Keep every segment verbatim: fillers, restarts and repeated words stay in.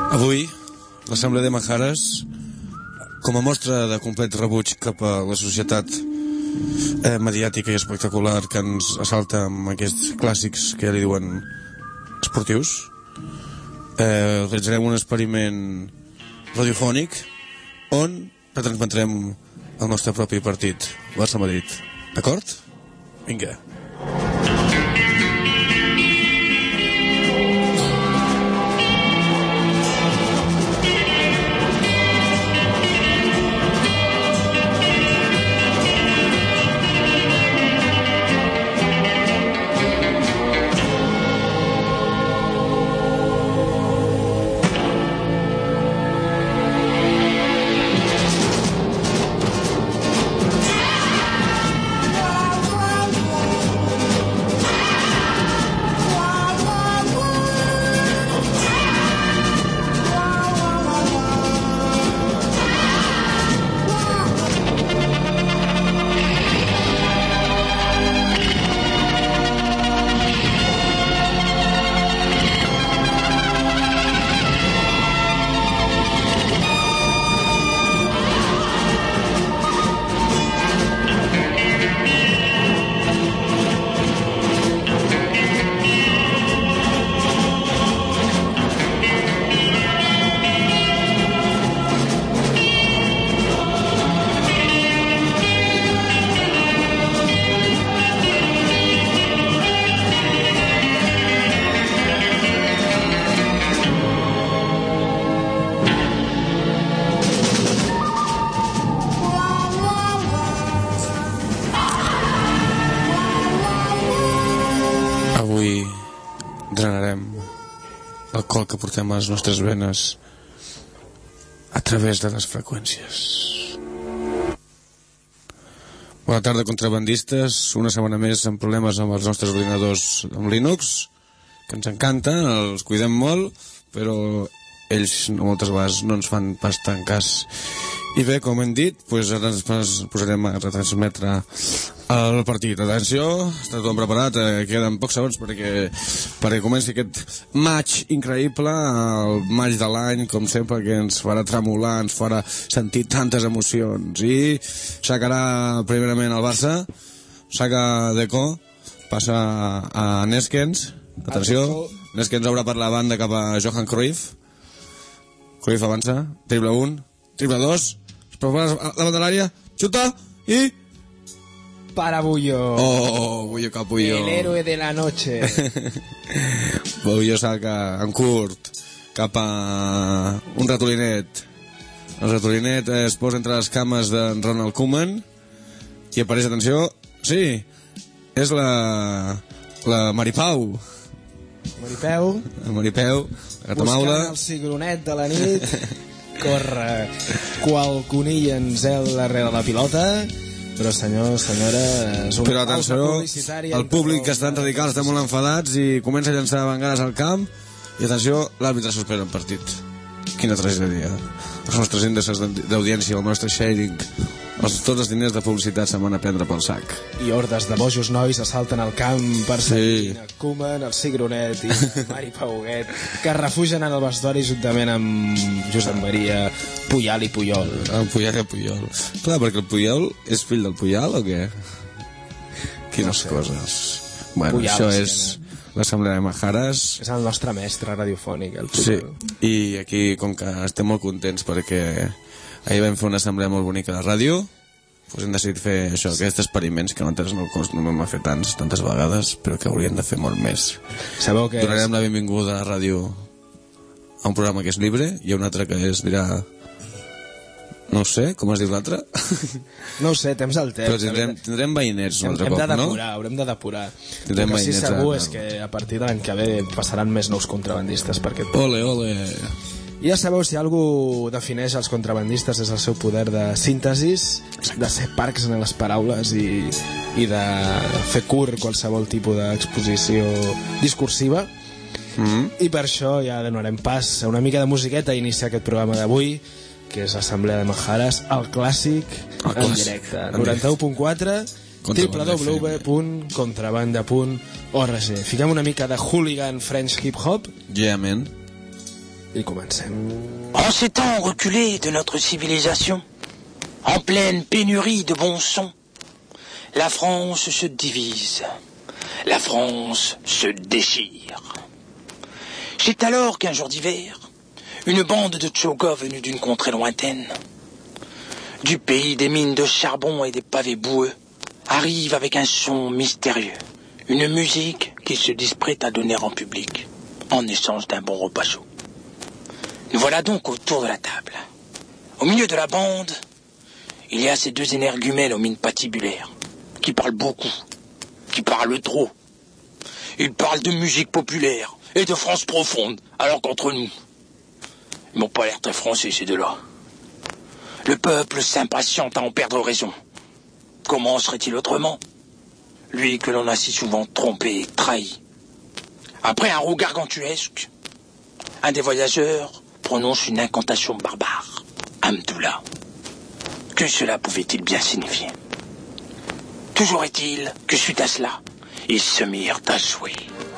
Avui, l'Assemblea de Majares, com a mostra de complet rebuig cap a la societat eh, mediàtica i espectacular que ens assalta amb aquests clàssics que ja li diuen esportius, eh, realitzarem un experiment radiofònic on retransmetrem el nostre propi partit, Barça-Madrid. D'acord? Vinga. Que portem a les nostres venes a través de les freqüències. Bona tarda, contrabandistes. Una setmana més amb problemes amb els nostres ordinadors amb Linux, que ens encanta, els cuidem molt, però ells moltes vegades no ens fan pas tant cas. I bé, com hem dit, doncs ara ens posarem a retransmetre el partit. Atenció, està tothom preparat, eh, queden pocs segons perquè, perquè comenci aquest match increïble, el match de l'any, com sempre, que ens farà tremolar, ens farà sentir tantes emocions. I sacarà primerament el Barça, saca Deco, passa a Neskens, atenció, Neskens obre per la banda cap a Johan Cruyff, Cruyff avança, triple un, triple dos, es prepara davant de l'àrea, xuta i... Para Bullo. Oh, Bullo Capullo. El héroe de la noche. Bullo saca en curt cap a un ratolinet. El ratolinet es posa entre les cames de Ronald Koeman i apareix, atenció, sí, és la la Maripau. Maripeu. La Maripeu, la gata maula. Buscant el cigronet de la nit, corre qual conill en zel darrere la pilota. Però senyor, senyora, és una però atenció, el públic que estan radicals estan molt enfadats i comença a llançar bengales al camp i atenció, l'àrbitre suspèn el partit. Quina tragèdia. Els nostres índices d'audiència, el nostre sharing, els, tots els diners de publicitat se'n van a prendre pel sac. I hordes de bojos nois assalten el camp per seguir sí. Koeman, el Cigronet i Mari Pauguet, que es refugien en el vestuari juntament amb Josep Maria Puyal i Puyol. El Puyal i Puyol. Clar, perquè el Puyol és fill del Puyal o què? Quines no sé. Coses. Bueno, Puyal, això és l'Assemblea de Majares. És el nostre mestre radiofònic, el Puyol. Sí, i aquí, com que estem molt contents perquè ahir vam fer una assemblea molt bonica de ràdio, doncs hem decidit fer això, aquests experiments que nosaltres no, no vam fer tants, tantes vegades, però que hauríem de fer molt més. Sabeu que donarem és... la benvinguda a ràdio a un programa que és llibre i a un altre que es dirà... No ho sé, com es diu l'altre? No ho sé, temps al temps. Però tindrem, tindrem veïnets un altre hem cop, de depurar, no? Haurem de depurar. Tindrem el que sí segur a... és que a partir de l'any que ve passaran més nous contrabandistes per aquest Ole, ole. I ja sabeu, si algú defineix els contrabandistes és el seu poder de síntesis, de ser parcs en les paraules i, i de fer curt qualsevol tipus d'exposició discursiva. Mm. I per això ja donarem pas a una mica de musiqueta a iniciar aquest programa d'avui, que és l'Assemblea de Majares, el clàssic, el clàssic en directe. noranta-u punt quatre, w w w punt contrabanda punt org. Fiquem una mica de hooligan French hip-hop. Yeah, man. I comencem. En ces temps reculés de notre civilisation, en pleine pénurie de bons sons, la France se divise, la France se déchire. C'est alors qu'un jour d'hiver, une bande de Tchoga venue d'une contrée lointaine, du pays des mines de charbon et des pavés boueux, arrive avec un son mystérieux, une musique qu'ils se disent prêts à donner en public, en échange d'un bon repas chaud. Nous voilà donc autour de la table. Au milieu de la bande, il y a ces deux énergumènes aux mines patibulaires, qui parlent beaucoup, qui parlent trop. Ils parlent de musique populaire et de France profonde, alors qu'entre nous, ils n'ont pas l'air très français, ces deux-là. Le peuple s'impatiente à en perdre raison. Comment serait-il autrement? Lui que l'on a si souvent trompé et trahi. Après un roux gargantuesque, un des voyageurs prononce une incantation barbare. Amdoula. Que cela pouvait-il bien signifier? Toujours est-il que suite à cela, ils se mirent à jouer.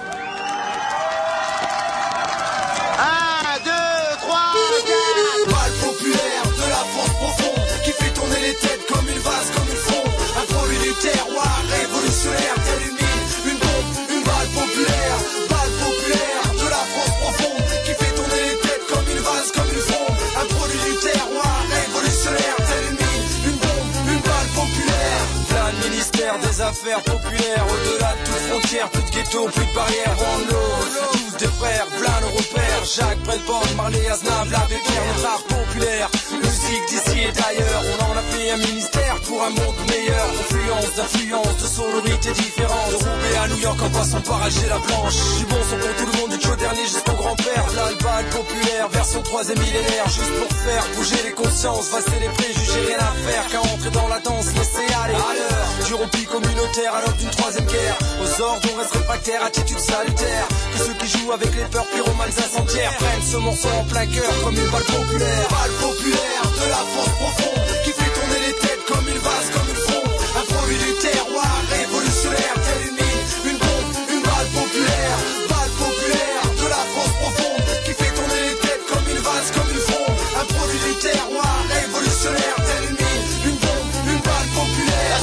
Un, deux, trois, quatre. Balle populaire de la France profonde, qui fait tourner les têtes comme une vase, comme une fronde. Un produit du terroir révolutionnaire, tel une mine, une bombe, une balle populaire. Balle populaire de la France profonde, qui fait tourner les têtes comme une vase, comme une fronde. Un produit du terroir révolutionnaire, tel une mine, une bombe, une balle populaire. Plein de ministère des affaires populaires, au-delà de toute frontière, plus de ghetto, plus de barrières. One love, tous des frères, plein de repères. Jacques Brelbon, Marley Aznavour, l'abbé Pierre, notre art populaire. Musique d'ici et d'ailleurs, on en a fait un ministère pour un monde meilleur. Influence d'influence, de sonorités différentes. De Roubaix à New York en passant par Alger la Blanche. Du bon son pour tout le monde, du Joe dernier jusqu'au grand-père. L'albal populaire, version troisième millénaire. Juste pour faire bouger les consciences, vasser les préjugés, rien à faire qu'à entrer dans la danse, laisser aller à l'heure. Du rompi communautaire à l'heure d'une troisième guerre. Aux ordres on reste réfractaire, attitude salutaire. Que ceux qui jouent avec les peurs pyromanes incendiaires prennent ce morceau en plein cœur comme une balle populaire. Balle populaire de la France profonde, qui fait tourner les têtes comme une vase, comme une fronde. Un produit du terroir révolutionnaire, tel une mine, une bombe, une balle populaire. Balle populaire de la France profonde, qui fait tourner les têtes comme une vase, comme une fronde. Un produit du terroir révolutionnaire, tel une mine, une bombe, une balle populaire.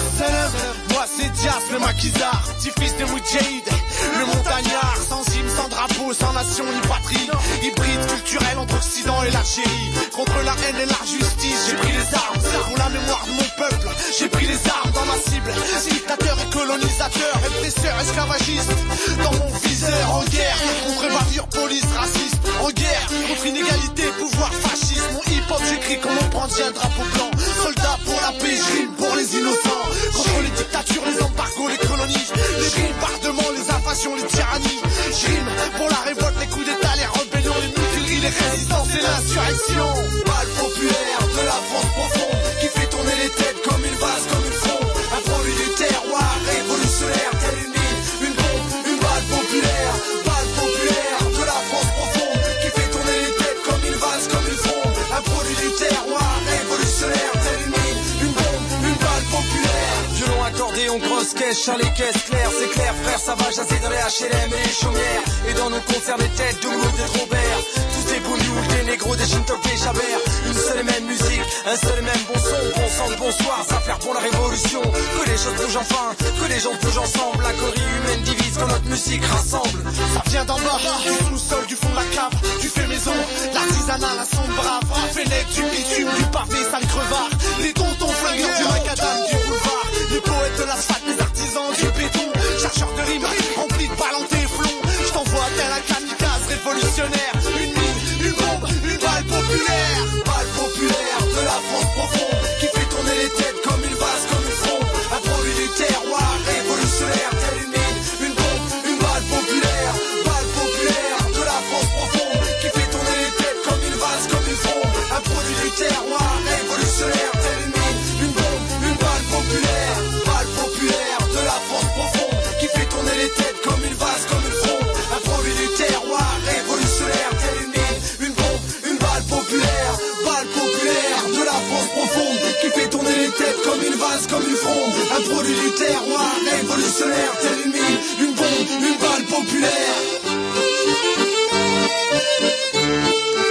Moi c'est Dias, le maquisard, petit fils de Moudjahid, le montagnard, sans hymne, sans drapeau, sans nation ni patrie. Hybride culturel entre Occident et l'Algérie. Contre la haine et l'injustice, j'ai pris les armes. Pour la mémoire de mon peuple, j'ai pris les armes dans ma cible. Dictateur et colonisateur, répresseur, esclavagiste. Dans mon viseur, en guerre, contre bavure, police, raciste. En guerre, contre inégalité, pouvoir, fascisme. Mon hip-hop, j'écris comme on prend un drapeau blanc. Soldat pour la paix, je rime pour les innocents. Contre les dictatures, les embargos, les colonies. Les bombardements, les invasions, les tyrannies. Je rime pour la révolte, les coups d'état, les rébellions, les mutineries, les résistances et l'insurrection. Balle populaire de la France profonde, qui fait tourner les têtes comme une vase, comme une fronde. Un produit du terroir révolutionnaire, tel une mine, une bombe, une balle populaire. Balle populaire de la France profonde, qui fait tourner les têtes comme une vase, comme une fronde. Un produit du terroir révolutionnaire, tel une mine, une bombe, une balle populaire. Violon accordéon, grosse caisse, chant les caisses claires. C'est clair, frère, ça va jaser dans les H L M et les chaumières. Et dans nos concerts, les têtes de Mouloud et de Robert. Tous des bougnoules, des négros, des chintok, des chabert. Une seule et même musique, un seul et même bon son. Bon sang, bonsoir, ça faire pour la révolution. Que les choses bougent enfin, que les gens bougent ensemble. La corie humaine divise quand notre musique rassemble. Ça vient d'en bas, du sous-sol, du fond de la cave, du fait maison. L'artisanat, la sonde brave. Fennec, du bitume, du pavé, sale crevard. Les tontons flingueurs, du macadam, du boulevard. Les poètes de l'asphalte, les artisans du béton. Chercheurs de rimes, remplis de balantes et flons. Je t'envoie tel un kamikaze révolutionnaire. Une mine, une bombe, une balle populaire. Balle populaire de la France profonde, qui fait tourner les têtes comme une vase, comme une fronde. Un produit du terroir révolutionnaire, tel une mine, une bombe, une balle populaire. Balle populaire de la France profonde, qui fait tourner les têtes comme une vase, comme une fronde. Un produit du terroir révolutionnaire, tel une mine, une bombe, une balle populaire. Balle populaire de la France profonde, qui fait tourner les têtes comme une vase, comme une fronde. Un produit du terroir révolutionnaire, tel une mine, une bombe, une balle populaire. Balle populaire de la France profonde, qui fait tourner les têtes comme une vase, comme une fronde. Un produit du terroir révolutionnaire, tel une mine, une bombe, une balle populaire.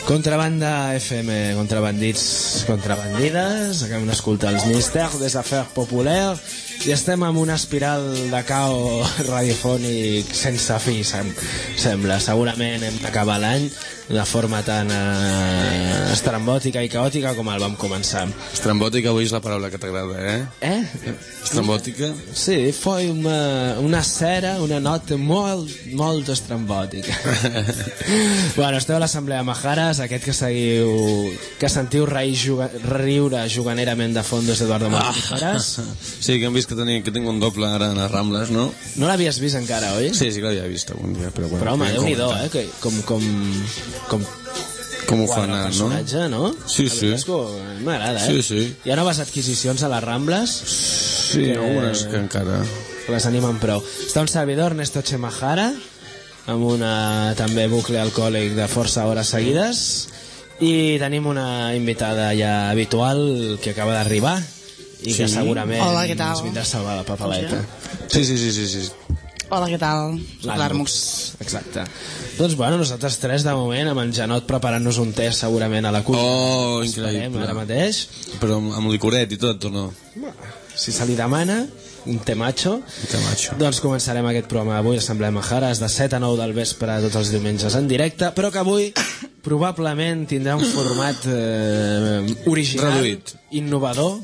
Contrabanda F M, contrabandits, contrabandides, acabem d'escoltar els Ministères des Affaires Populaires i estem en una espiral de caos radiofònic sense fi, sem sembla. Segurament hem d'acabar l'any de forma tan eh, estrambòtica i caòtica com el vam començar. Estrambòtica avui és la paraula que t'agrada, eh? Eh? Estrambòtica? Sí, foi una, una cera, una nota molt, molt estrambòtica. Bueno, esteu a l'Assemblea Majares, aquest que seguiu, que sentiu juga, riure juganerament de fondos d'Eduardo Majares. Ah. Sí, que hem vist que, tenia, que tinc un doble ara a les Rambles, no? No l'havies vist encara, oi? Sí, sí que l'havia vist algun dia. Però, bueno, però home, Déu-n'hi-do, eh? Que, com, com, com, com ho fan, no? Personatge, no? Sí, sí. M'agrada, eh? Sí, sí. Hi ha noves adquisicions a les Rambles? Sí, que, algunes que encara... Les animen prou. Està un servidor, Ernesto Chemajara, amb una també bucle alcohòlic de força hores seguides, i tenim una invitada ja habitual que acaba d'arribar i sí. que segurament Hola, què tal? ens vindrà a salvar la papaleta. Sí, sí, sí, sí, sí. Hola, què tal? Soc l'Armux. Exacte. Doncs bueno, nosaltres tres de moment amb en Janot preparant-nos un test segurament a la cuina. Oh, increïble. Ara mateix. Però amb, amb licoret i tot, o no? Si se li demana un temacho, un temacho. Doncs començarem aquest programa d'avui, l'Assemblea Majares, de set a nou del vespre tots els diumenges en directe, però que avui probablement tindrà un format eh, original, reduït, innovador,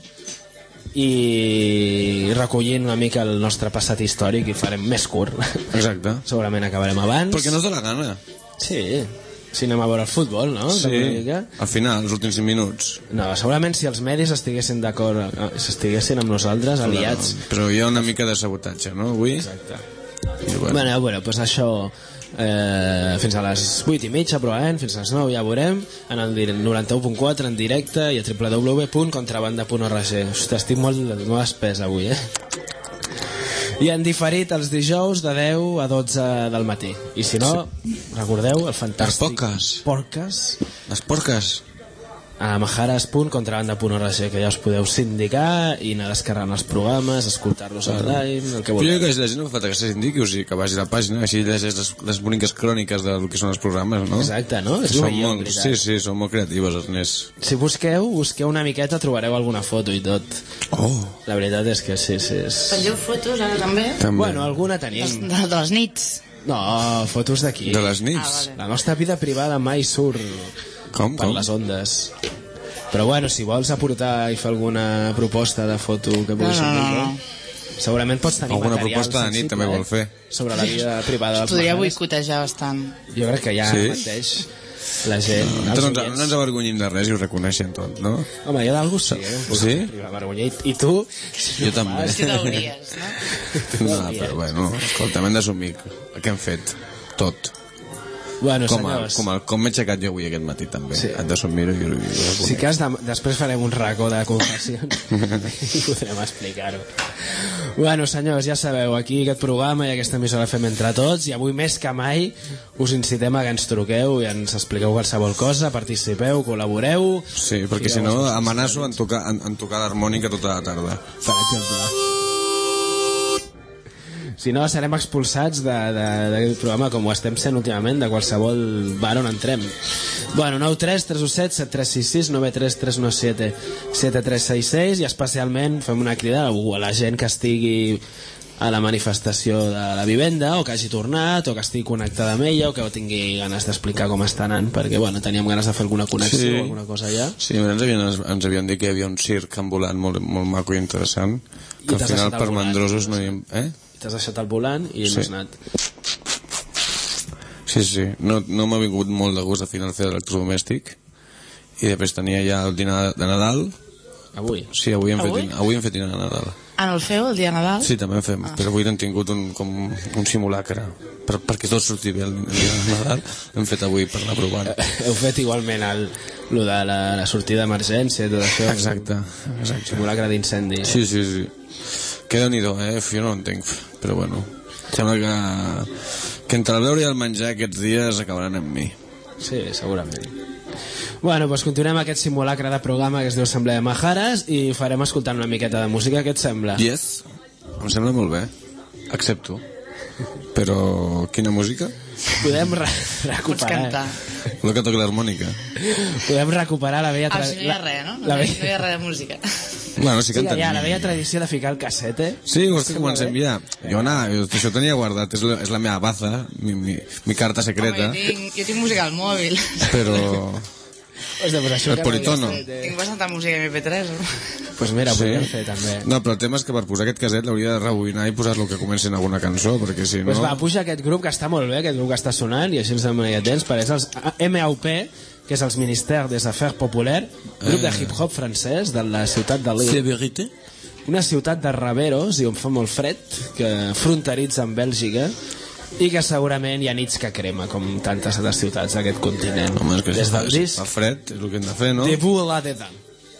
i recollint una mica el nostre passat històric i farem més curt. Exacte. Segurament acabarem abans. Perquè no es dóna gana. Sí, si anem a veure el futbol, no? Sí, al final, els últims cinc minuts. No, segurament si els medis estiguessin d'acord, s'estiguessin amb nosaltres, aliats. Però, però hi ha una mica de sabotatge, no, avui? Exacte. I bueno, bueno, bueno pues això eh, fins a les vuit i mitja probablement, fins a les nou ja veurem en el noranta-u punt quatre en directe i a w w w punt contrabanda punt org. Ostres, estic molt, molt espès avui, eh? I en diferit els dijous de deu a dotze del matí. I si no, sí. recordeu el fantàstic... Les porques. Porques. Les porques. A majares punt contrabanda punt org, que ja us podeu sindicar i anar descarregant els programes, escoltar-los online, el que vulgueu. Jo crec que la gent no fa falta que se sindiqui, o sigui, que vagi a la pàgina, així llegeix les, les boniques cròniques del que són els programes, no? Exacte, no? És són molt, molt, sí, sí, són molt creatives, els nens. Si busqueu, busqueu una miqueta, trobareu alguna foto i tot. Oh. La veritat és que sí, sí. És... Pengeu fotos ara també? també. Bueno, alguna tenim. De, de, de les nits? No, fotos d'aquí. De les nits? Ah, vale. La nostra vida privada mai surt com, per com? les ondes. Però bueno, si vols aportar i fer alguna proposta de foto que puguis no, no, no, no. segurament pots tenir alguna material proposta de nit també vol fer sobre la vida privada dels podria majares. boicotejar bastant. Jo crec que ja sí? mateix la gent no, no, no, no ens avergonyim de res i ho reconeixen tot, no? Home, jo d'algú sí, eh? Sí? I, i tu? Si jo també. Si t'hauries, no? No, però bueno, escolta, hem d'assumir el que hem fet, tot. Bueno, com, a, senyors, com, a, com m'he aixecat jo avui aquest matí també, sí. Hem d'assumir-ho i, i, i si cas de, després farem un racó de confessions i podrem explicar-ho. Bueno, senyors, ja sabeu, aquí aquest programa i aquesta emissora fem entre tots i avui més que mai us incitem a que ens truqueu i ens expliqueu qualsevol cosa, participeu, col·laboreu. Sí, perquè si no amenaço en tocar, en, en tocar l'harmònica tota la tarda. Per exemple. Si no, serem expulsats d'aquest programa, com ho estem sent últimament, de qualsevol bar on entrem. Bueno, nou tres tres u set set tres sis sis nou tres tres nou set set tres sis sis i especialment fem una crida a la gent que estigui a la manifestació de la vivenda o que hagi tornat o que estigui connectada amb ella o que tingui ganes d'explicar com està anant, perquè bueno, teníem ganes de fer alguna connexió sí. o alguna cosa allà. Sí, ens havien, ens havien dit que hi havia un circ ambulant molt, molt maco i interessant, que al final per mandrosos no hi hem... Eh? T'has deixat el volant i sí. no has anat. Sí, sí, no, no m'ha vingut molt de gust al final fer electrodomèstic i després tenia ja el dinar de Nadal. Avui? Sí, avui hem, avui? Fet, avui hem fet dinar de Nadal. Ah, no el feu el dia de Nadal? Sí, també en fem, ah. Però avui hem tingut un, com un simulacre per, perquè tot surti bé el, el dia de Nadal. Hem fet avui per anar provant. Heu fet igualment el, el de la, la sortida d'emergència i tot això. Exacte, exacte. Simulacre d'incendi. Sí, sí, sí. Que déu-n'hi-do, eh? Jo no ho entenc, però bueno, sembla que, que entre el beure i el menjar aquests dies acabaran amb mi. Sí, segurament. Bueno, doncs continuem aquest simulacre de programa que es diu Assemblea de Majares i farem escoltant una miqueta de música, què et sembla? Yes, em sembla molt bé, accepto. Però quina música? Podem re Pots recuperar... cantar. Lo que toca l'harmònica. Podem recuperar la vella... Ah, Tra... si no hi ha res, no? No, La hi, vella... no hi ha res de música. Bueno, sí Sí, que que hi ha entenem. la vella tradició de ficar el cassette. Sí, ho estic començant a enviar. Jo, anar, jo, això tenia guardat, és la, és la meva baza, mi, mi, mi carta secreta, Home, jo tinc, jo tinc música al mòbil. però... Ostres, pues això El que politono. no havia Tinc bastanta música M P tres. No? Pues mira, Sí. podríem fer també. No, però el tema és que per posar aquest caset l'hauria de rebobinar i posar-lo que comenci en alguna cançó, perquè si no... Pues va, puja aquest grup que està molt bé, aquest grup que està sonant, i així ens demanem ja temps, perquè és els M A U P, que és els Ministères des Affaires Populaires, grup de hip-hop francès de la ciutat de Lille. C'est vérité? Una ciutat de raveros i on fa molt fred, que fronteritza amb Bèlgica, i que segurament hi ha nits que crema, com tantes altres ciutats d'aquest continent. Home, és que Des si fa, del si disc, fa fred, és el que hem de fer, no? Debout à la dedans.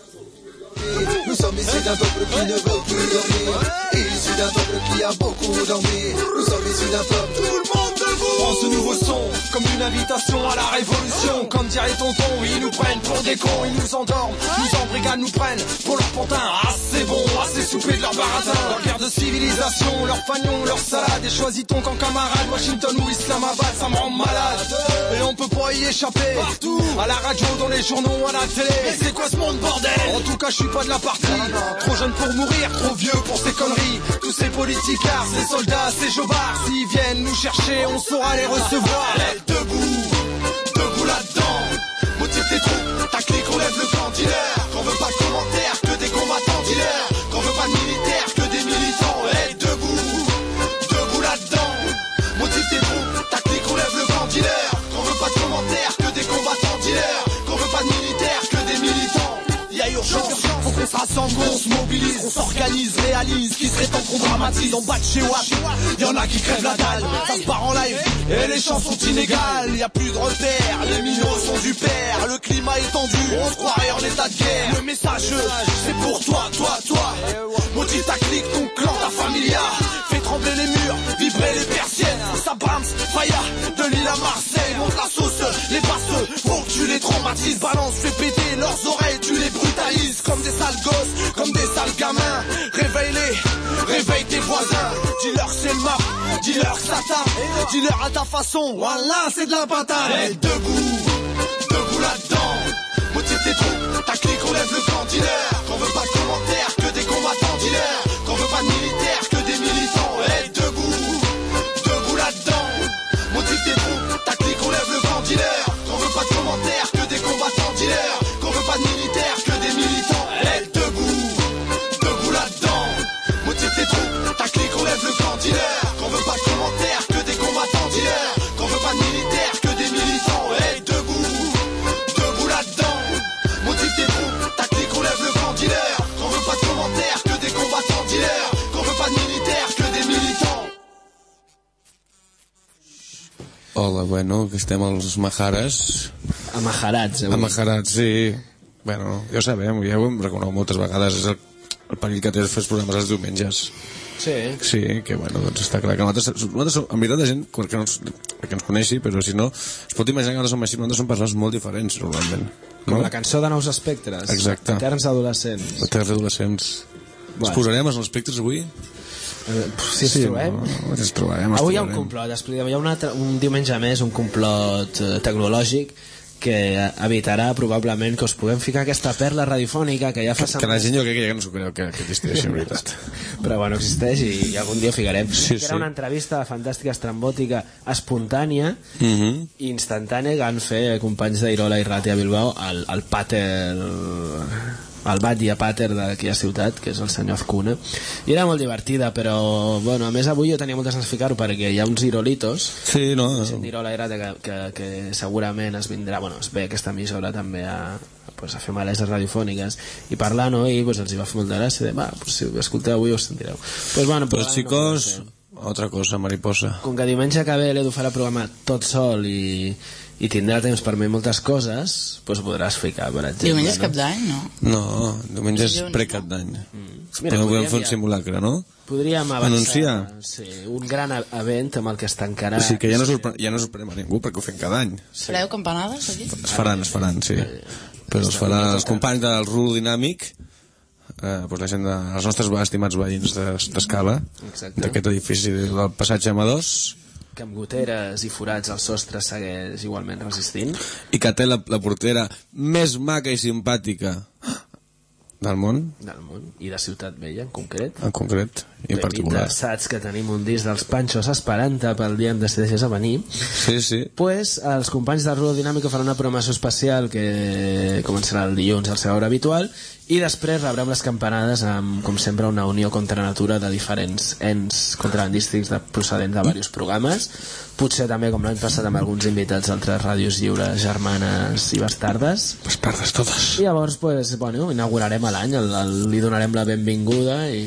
Nous sommes issus d'un peuple qui ne veut plus dormir, issus d'un peuple qui a beaucoup dormi. Nous sommes issus d'un peuple, tout le monde debout. Prends ce nouveau son comme une invitation à la révolution. Comme dirait tonton, ils nous prennent pour des cons, ils nous endorment, nous embrigadent, nous prennent pour leur pantin. Assez bon, assez soupé de leur baratin. Leur guerre de civilisation, leur fagnon, leur salade. Et choisis ton camp camarade, Washington ou Islamabad, ça me rend malade. Et on peut pas y échapper, partout, à la radio, dans les journaux, à la télé. Mais c'est quoi ce monde bordel? En tout cas je suis pas de la partie. Trop jeune pour mourir, trop vieux pour ces conneries. Tous ces politicards, ces soldats, ces jobards, s'ils viennent nous chercher, on saura les recevoir. Lève debout, debout là-dedans. Motive tes troupes, ta clique, on lève le camp dealer. Qu'on veut pas de commentaires, que des combattants dealers. Qu'on veut pas de militaires, que des militants. Lève debout, debout là-dedans. Motive tes troupes, ta clique, on lève le camp dealer. Qu'on veut pas de commentaires, que des combattants dealers. Qu'on veut pas de militaires, que des militants. Y'a urgence, faut qu'on se rassemble, qu'on se mobilise, qu'on s'organise, réalise, qui serait temps qu'on dramatise. En bas de chez Watt, y'en a qui crèvent la dalle, ça se part en live, et les champs sont inégales. Y'a plus de repères, les minots sont du père, le climat est tendu, on se croirait en état de guerre. Le message, c'est pour toi, toi, toi. Motive ta clique, ton clan, ta familia. Fais trembler les murs, vibrer les persiennes. Ça bounce, faya, de Lille à Marseille. Monte la sauce, les passeux, faut que tu les traumatises. Balance, fais péter leurs oreilles, tu les brutalises. Comme des sales gosses, comme des sales gamins. Réveille-les, réveille tes voisins. Dis-leur que c'est le map, dis-leur que ça tape. Dis-leur à ta façon, voilà c'est de la patate. Et debout, debout là-dedans. Motive tes troupes, ta clique, on lève le camp dealer. Qu'on veut pas de commentaires, que des combattants dealers. Qu'on veut pas de militaires, que des militants. Et debout, debout là-dedans. Motive tes troupes, ta clique, on lève le camp dealer. Qu'on veut pas de commentaires, que des combattants dealers. Qu'on veut pas de militaires, que des militants. Et debout, debout là-dedans. Motive tes troupes, ta clique, on lève le camp dealer. Qu'on veut pas de commentaires, que des combattants dealers. Qu'on veut pas de militaires, que des militants. Et debout, debout là-dedans. Motive tes troupes, ta clique, on lève le camp dealer. Qu'on veut pas de commentaires, que des combattants dealers. Qu'on veut pas de militaires, que des militants. Hola, bueno, que estem als Maharas. Amajarats, avui. Amaharats, sí. Bueno, ja ho sabem, ja ho hem reconegut moltes vegades, és el, el perill que té fer els programes els diumenges. Sí. Sí, que bueno, doncs està clar que nosaltres, nosaltres som, en veritat la gent que ens, que ens coneixi, però si no, es pot imaginar que nosaltres som així, nosaltres som persones molt diferents, normalment. Com No? la cançó de Nous Espectres. Exacte. Eterns adolescents. Les terres adolescents. Bueno. Ens posarem als espectres avui? Eh, Si ens trobem... No, si ens trobarem, ens Avui hi ha un trobarem. complot, expliquem. Hi ha un, altre, un diumenge més, un complot eh, tecnològic que evitarà probablement que us puguem ficar aquesta perla radiofònica que ja fa Que la gent jo crec que ja no s'ho creu que, que existeixi, en veritat. però bueno, existeix i, i algun dia ho ficarem. Sí, que era sí. una entrevista fantàstica, estrambòtica, espontània Mm -hmm. i instantània que van fer companys d'Irola i Ràtia Bilbao al, al pàter el batlle pàter d'aquella ciutat, que és el senyor Azcuna, i era molt divertida, però bueno, a més avui jo tenia moltes ganes de ficar-ho perquè hi ha uns irolitos, Sí, no, gent d'Irola i Ràtia que, que, que segurament es vindrà, bueno, es ve aquesta emissora també a, pues, a fer maleses radiofòniques i parlar, no? I pues, els hi va fer molta gràcia de, va, pues, si ho escolteu avui us sentireu. Pues, bueno, Pues però, chicos, otra cosa, mariposa. com que diumenge que ve l'Edu farà el programa tot sol i, i tindrà temps per fer moltes coses, doncs podràs ficar, per exemple. Diumenge és no? cap d'any, no? No, diumenge és Dilluns, pre-cap d'any. Mira, Però podem podríem fer un ja- simulacre, no? Podríem avançar, Anunciar. sí, un gran e- event amb el que es tancarà. O sigui que ja no, sorpre ja no sorprenem a ningú perquè ho fem cada any. Fareu campanades aquí? Es faran, es faran, sí. Però es farà els companys del Rule Dinàmic eh, doncs la gent de, els nostres estimats veïns d'Escala, Exacte. d'aquest edifici del passatge Amadors, que amb goteres i forats al sostre segueix igualment resistint. i que té la, la portera més maca i simpàtica del món, Del món, i de Ciutat Vella en concret. en concret i en particular. Saps que tenim un disc dels Panxos esperant-te pel dia em decideixes a venir. Sí, sí. Pues els companys de Rudo Dinàmico faran una programació especial que començarà el dilluns al seu hora habitual, i després rebrem les campanades amb, com sempre, una unió contra natura de diferents ens contrabandístics de, procedents de diversos programes, potser també com l'any passat amb alguns invitats d'altres ràdios lliures, germanes i bastardes. Bastardes totes. I llavors, pues, bueno, inaugurarem l'any, el, el, li donarem la benvinguda i...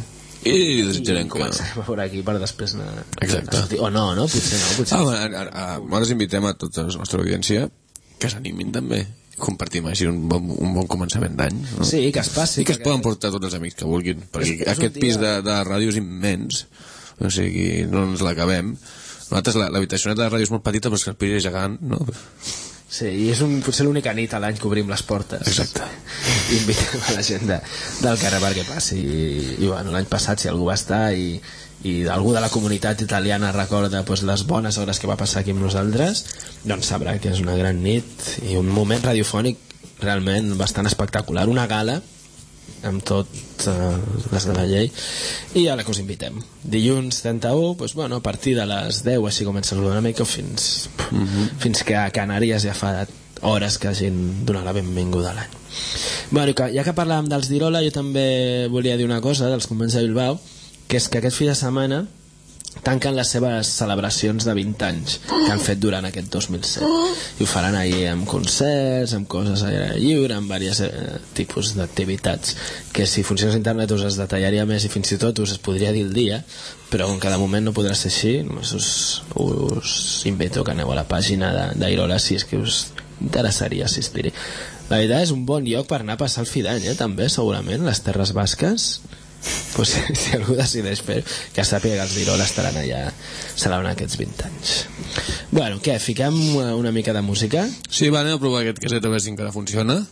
I i desitjarem que... començarem per aquí per després anar... Exacte. anar- o no, no? Potser no, potser Ah, bueno, ara, ara, ara us invitem a tota la nostra audiència que s'animin també. Compartim així un bon, un bon començament d'any, no? Sí, que es passi. I que es perquè- poden portar tots els amics que vulguin, perquè És- és un aquest dia- pis de, de ràdio és immens, o sigui, no ens l'acabem. Nosaltres, la- l'habitacioneta de ràdio és molt petita, però és que el pis és gegant, no? Sí, i és un, potser l'única nit a l'any que obrim les portes. Exacte. I invitem a la gent de, del carrer perquè passi. I, i bueno, l'any passat, si algú va estar i, i algú de la comunitat italiana recorda pues, les bones hores que va passar aquí amb nosaltres, doncs sabrà que és una gran nit i un moment radiofònic realment bastant espectacular. Una gala amb tot uh, les de la llei, i a la que us invitem dilluns trenta-u, doncs, bueno, a partir de les deu així comença el Dinàmico fins, mm -hmm. fins que a Canàries ja fa hores que la gent dona la benvinguda a l'any. Bueno, que, ja que parlàvem dels Dirola, jo també volia dir una cosa dels companys de Bilbao, que és que aquest fi de setmana tanquen les seves celebracions de vint anys que han fet durant aquest dos mil set, i ho faran ahir amb concerts, amb coses a l'aire lliure, amb diversos eh, tipus d'activitats que si funcionés internet us es detallaria més i fins i tot us es podria dir el dia, però com que de moment no podrà ser així, només us, us invito que aneu a la pàgina d'Airola si és que us interessaria assistir-hi. La veritat és un bon lloc per anar a passar el fi d'any, eh? També segurament les Terres Basques, pues, si, si algú decideix fer, que sàpiga que els Dirola estaran allà celebrant aquests vint anys. Bueno, què, fiquem una, una mica de música? Sí, va, anem a provar aquest caset a veure si encara funciona.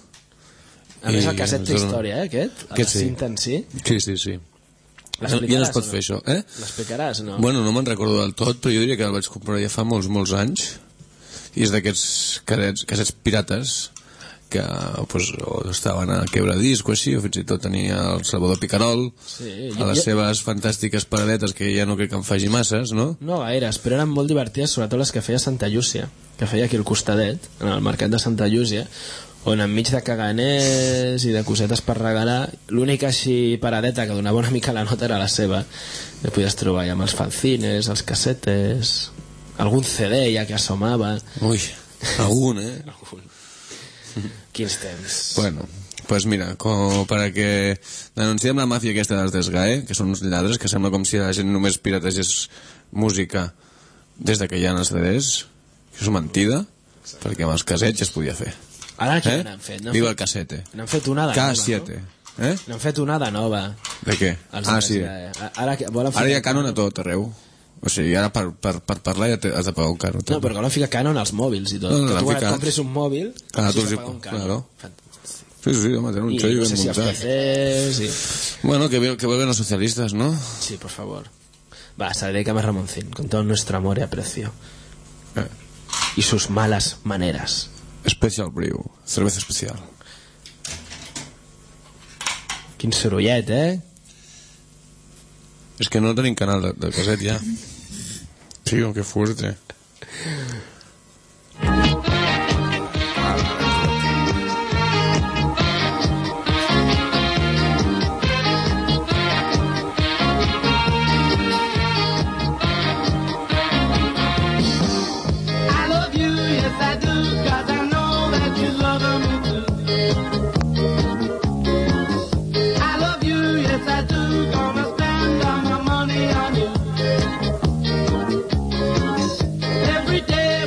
A més, el I caset té ens dona- història, eh, aquest? Aquest La sí. cinta en si. Sí, sí, sí. Ja L'explicaràs no es pot o fer això, eh? L'explicaràs o no? Bueno, no me'n recordo del tot, però jo diria que el vaig comprar ja fa molts, molts anys, i és d'aquests casets, casets pirates que pues, o estaven a quebradisc o així, o fins i tot tenia el Salvador Picarol, Sí, a les jo- seves fantàstiques paradetes, que ja no crec que en faci masses, no? No gaires, però eren molt divertides, sobretot les que feia Santa Llúcia, que feia aquí al costadet, en el mercat de Santa Llúcia, on enmig de caganers i de cosetes per regalar, l'única així paradeta que donava una mica la nota era la seva. Que podies trobar ja amb els fanzines, els cassetes, algun C D ja que assomava. Ui, algun, eh? Quins temps. Bueno, pues mira, com per que denunciem la màfia aquesta dels Desgae, que són uns lladres, que sembla com si la gent només pirategés música des de que hi ha els C Ds, que és mentida, perquè amb els casets ja es podia fer. Ara què Eh? n'han fet? N'han Viva fet, el casete. n'han fet una de K nova, siete. no? Eh? N'han fet una de nova. De què? Els Ah, de- sí. eh, Ara, que volen Ara hi ha ficar- Canon a tot arreu. O sigui, ara per, per, per parlar ja te- has de pagar un Canon. No, però que volen ficar Canon als mòbils i tot. No, no, que l'han tu quan et ficat. compris un mòbil, Ah, has tu de sí, pagar un Canon. claro. Fantàstic. Sí, sí, home, tenen un I xollo no ben sé si els muntat. P Cs i... Bueno, que, vi- que vuelven los socialistas, ¿no? Sí, por favor. Va, se dedica a Ramoncín, con todo nuestro amor y aprecio. Eh. Y sus malas maneras. Special Brew, cerveza especial. Quin sorollet, eh? Es que no tenim canal de, de caset ja. Tío, qué fuerte. I love you, yes I do, 'cause I know that you love me too. I love you, yes I do, gonna spend all my money on you. Every day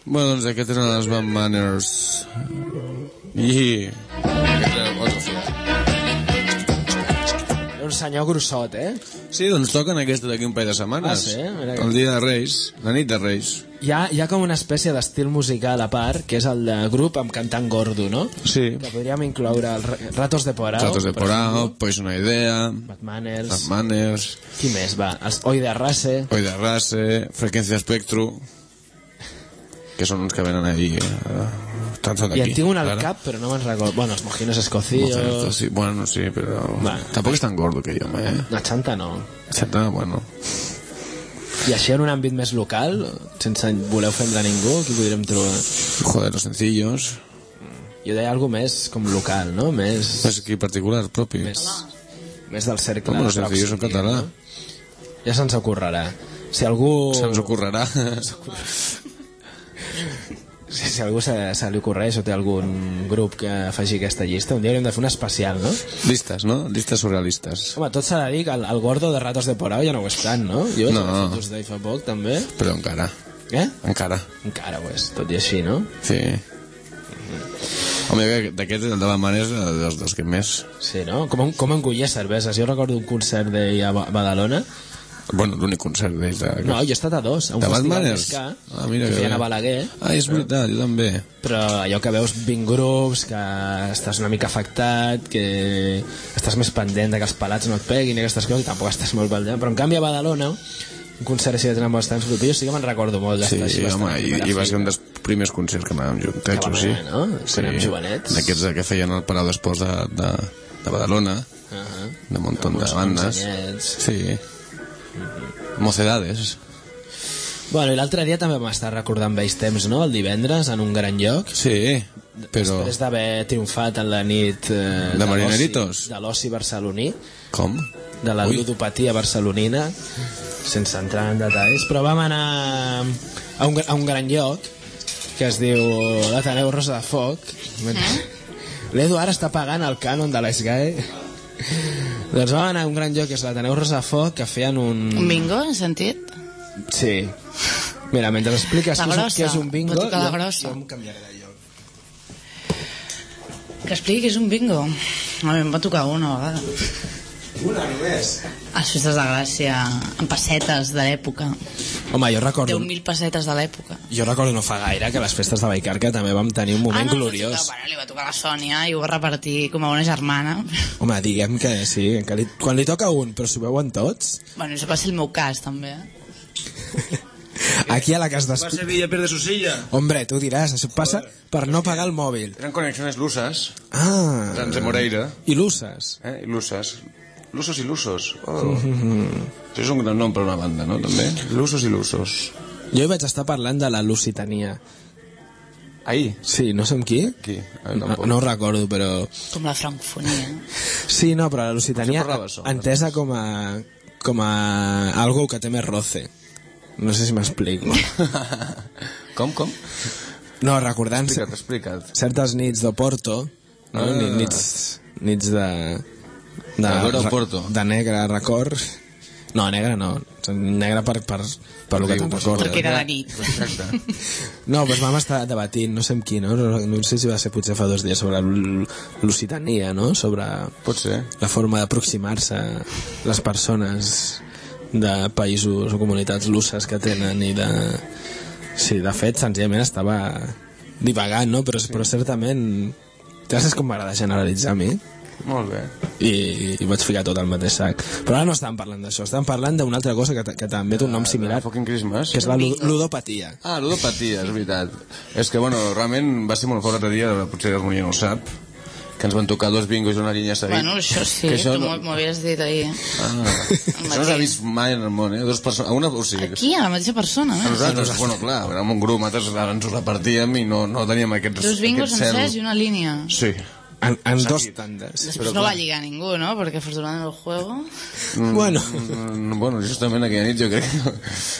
Bueno, doncs aquest eren les Bad Manners. I... Aquest era otro fiat. Un senyor grossot, eh? Sí, doncs toquen aquesta d'aquí un parell de setmanes. Ah, sí? Mira que- El dia de Reis, la nit de Reis. Hi ha, hi ha com una espècie d'estil musical a part, que és el de grup amb cantant gordo, no? Sí. Que podríem incloure el Ra- Ratos de Porao. Ratos de per Porao, exemple, Pues una idea, Bad Manners. Bad Manners, Qui més, va? Els Oi de Rase. Hoy de Rase, Frecuencia Spectru, que són uns que venen ahí... Eh, tant són I d'aquí. en tinc un al ara. cap, però no me'n recordo. Bueno, els Mojinos Escocios... Mojinos, sí, bueno, sí, però... Va. Tampoc és tan gordo que jo, eh? La Xanta no. Xanta, bueno... I així en un àmbit més local, sense voler ofendre a ningú, qui podríem trobar? Joder, los sencillos... Jo deia alguna més com local, no? Més... És aquí particular, propi. Més, més del cercle... Com los sencillos en pròxim, català. no? Ja se'ns ocorrerà. Si algú... Se'ns ocorrerà. Si, si algú se, se li ocorreix o té algun grup que faci aquesta llista, un dia hauríem de fer un especial, no? Listes, no? Listes surrealistes. Home, tot s'ha de dir que el, el gordo de Ratos de Porao ja no ho és tant, no? Jo No. no. fotos d'ell fa poc, també. Però encara. Eh? Encara. Encara ho és, tot i així, no? Sí. Home, d'aquest, el de la manera és dels, dels que més... Sí, no? Com, com engollia cerveses. Jo recordo un concert d'ell a Ba- Badalona. Bueno, l'únic concert d'ells. De... No, jo he estat a dos. A un De Bad festival Manners? d'esca, Ah, mira que que feien bé. a Balaguer. Ah, és veritat, jo també. Però allò que veus vint grups, que estàs una mica afectat, que estàs més pendent de que els pelats no et peguin i aquestes coses, i tampoc estàs molt pendent. Però en canvi a Badalona, un concert així de tenen bastants grups, jo sí que me'n recordo molt Sí, d'estar així bastant home, a i, primera i va fila. ser un dels primers concerts que anàvem juntets, Que o vam sí? anar, no? Que érem jovenets. D'aquests que feien el Palau d'Esports de, de, de Badalona, Uh -huh. de un muntó de Uns bandes. anyets. Sí. Mocedades. Bueno, i l'altre dia també vam estar recordant vells temps, no? El divendres, en un gran lloc. Sí, però... Després d'haver triomfat en la nit eh, De l'oci- Marineritos? de l'oci barceloní, Com? de la Ui. ludopatia barcelonina, sense entrar en detalls, però vam anar a un, a un gran lloc que es diu l'Ateneu Rosa de Foc. L'Edu ara està pagant el cànon de l'Esgae. Doncs vam anar a un gran lloc que és l'Ateneu Rosa de Foc, que feien un... Un bingo, has sentit? Sí. Mira, mentre expliques La què és, un- grossa. què és un bingo, Pot tocar la jo, grossa. jo em canviaré de lloc. Que expliqui què és un bingo. A mi em va tocar una vegada. Una només. A les festes de Gràcia, en pessetes de l'època. Home, jo recordo... deu mil pessetes de l'època. Jo recordo no fa gaire que a les festes de Vallcarca també vam tenir un moment ah, no, gloriós. No, bueno, li va tocar a la Sònia i ho va repartir com a una germana. Home, diguem que sí, que li, quan li toca un, però s'ho veuen tots. Bueno, això va ser el meu cas, també. Eh? Aquí a la casa Va d'Espí... ser Villa per de su silla. Hombre, tu diràs, això passa per no pagar el mòbil. Eren conexiones lusas, Ah, grans de Moreira, i l'uses. eh? I lusas. Lusos i lusos. Oh. Això és un gran nom per una banda, no? També. Lusos i lusos. Jo hi vaig estar parlant de la Lusitania. Ahir? Sí, no sé amb qui? Qui? Ah, No, tampoc. no ho recordo, però... Com la francofonia. Sí, no, però la Lusitania Potser parlaves sol, entesa com a, com a algo que té més roce. No sé si m'explico. com, com? No, recordant Explica't, explica't. certes nits d'Oporto, no? Ah. Ni- nits, nits de... De, De veure Oporto. de negre record. No, negre no. Negre per, per, per el que te'n recordes. Perquè era de nit. Exacte. No, doncs vam estar debatint, no sé amb qui, no? No sé si va ser potser fa dos dies, sobre l- l'occitania, no? Sobre Pot ser. la forma d'aproximar-se les persones de països o comunitats lusses que tenen i de... Sí, de fet, senzillament estava divagant, no? Però, sí. però certament... Ja saps com m'agrada generalitzar a mi? Molt bé. I, i vaig ficar tot al mateix sac. Però ara no estàvem parlant d'això, estàvem parlant d'una altra cosa que, ta- que també té un nom similar, Fucking Christmas. que és la lu- ludopatia. Ah, ludopatia, és veritat. És que, bueno, realment va ser molt fort l'altre dia, potser l'Harmonia no ho sap, que ens van tocar dos bingos i una línia seguit. Bueno, això sí, Que això tu no- m'ho m'ho havies dit ahir. Ah, això no s'ha vist mai en el món, eh? Dos persones, una, o sigui, Aquí, a la mateixa persona, a eh? nosaltres, bueno, clar, érem un grup, nosaltres ens ho repartíem i no, no teníem aquests... Dos bingos aquest cel. sencers i una línia. Sí. En, en dos Seguit. tandes. Després no va lligar ningú, no? Perquè afortunadament el juego... Bueno, Mm, bueno, justament aquella nit jo crec que...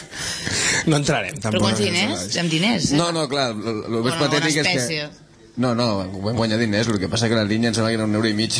no entrarem Però tampoc. quants diners? Amb diners, eh? No, no, clar, el, el més Bueno, patètic una és que... espècie. No, no, vam guanyar diners, el que passa que la línia em sembla que era un euro i mig.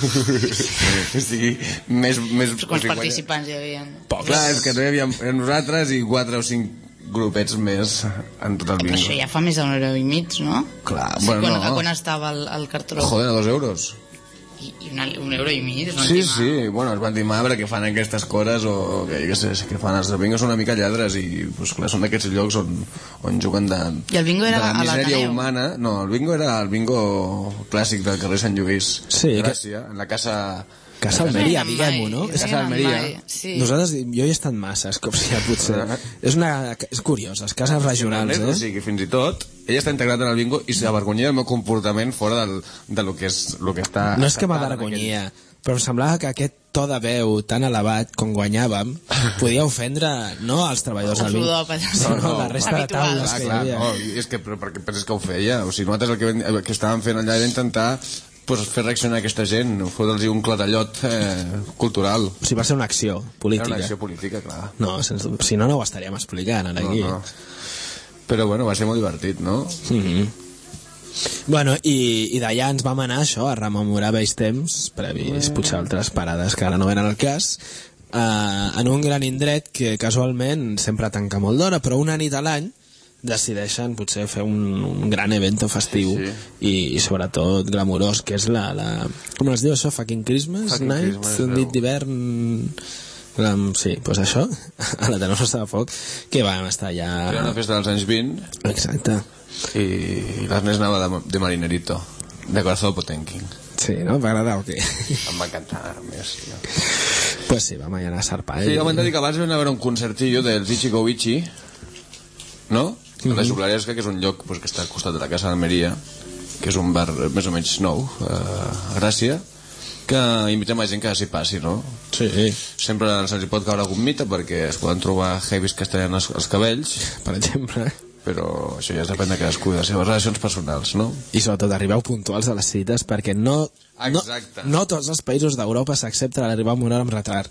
O sigui, més... més Però quants o sigui, guanya- participants hi havia? Pocs. Clar, és que no hi havia eren nosaltres i quatre o cinc grupets més en tot el Però bingo. això ja fa més d'un euro i mig, no? Clar, Sí, bueno, quan, no. quan estava el, el cartró? Joder, a dos euros. I, i una, un euro i mig, és una Sí, estimada. sí, bueno, es van dir mabre que fan aquestes cores o que, jo què sé, que fan els bingos són una mica lladres i pues, clar, són d'aquests llocs on, on juguen de, I el bingo era de la a misèria l'Ateneu? humana. No, el bingo era el bingo clàssic del carrer Sant Lluís. Sí, que- Gràcia, en la casa... Casa Almeria, No hi he anat diguem-ho, no? mai, Casa no hi he anat Almeria. mai, Sí. Nosaltres, jo hi he estat masses cops ja, potser. És, una, és curiós, les cases regionals, O eh? sigui, fins i tot, ella està integrat en el bingo i s'avergonyia del meu comportament fora del, de lo que, és, lo que està... No és que acceptat en m'avergonyia, però em semblava que aquest to de veu tan elevat com guanyàvem podia ofendre no als treballadors Els del bingo, ludòpates. sinó No, no, la resta de habituals. taules Clar, que hi clar, havia. no, és que, però perquè penses que ho feia? O sigui, nosaltres el que, el que estàvem fent allà era intentar pues, fer reaccionar aquesta gent, fotre'ls un clatallot eh, cultural. O sigui, va ser una acció Era política. una acció política, clar. No, sense, si no, no ho estaríem explicant ara No, aquí. no. Però bueno, va ser molt divertit, no? Mm -hmm. Bueno, i, i d'allà ens vam anar això, a rememorar vells temps, previs potser altres parades que ara no venen al cas, eh, en un gran indret que casualment sempre tanca molt d'hora, però una nit a l'any decideixen potser fer un, un gran evento festiu Sí, sí. I, i sobretot glamurós, que és la, la com es diu això? Fucking Christmas Fucking Night? Christmas, un veu. dit d'hivern... Um, sí, doncs això, a la Tenor de Foc, que vam estar allà... Era una festa dels anys vint Exacte. i l'Ernest anava de, de marinerito, de corazón Potenkin. Sí, no? M'agrada o què? Em va encantar, més. Tio. Pues sí, vam anar a Sarpa. Sí, Eh? jo m'han de dir que abans vam anar a veure un concertillo del Ichigo Ichi, no? A la Juglaresca, que és un lloc pues, que està al costat de la Casa d'Almeria, que és un bar més o menys nou, eh, a Gràcia, que invitem a gent que s'hi passi, no? Sí, Sempre se'ls pot caure algun mite perquè es poden trobar heavies que es tallen els, els cabells, per exemple. però això ja es depèn de cadascú, de les seves relacions personals, no? I sobretot arribeu puntuals a les cites perquè no, no, Exacte. no tots els països d'Europa s'accepten arribar a una hora amb retard.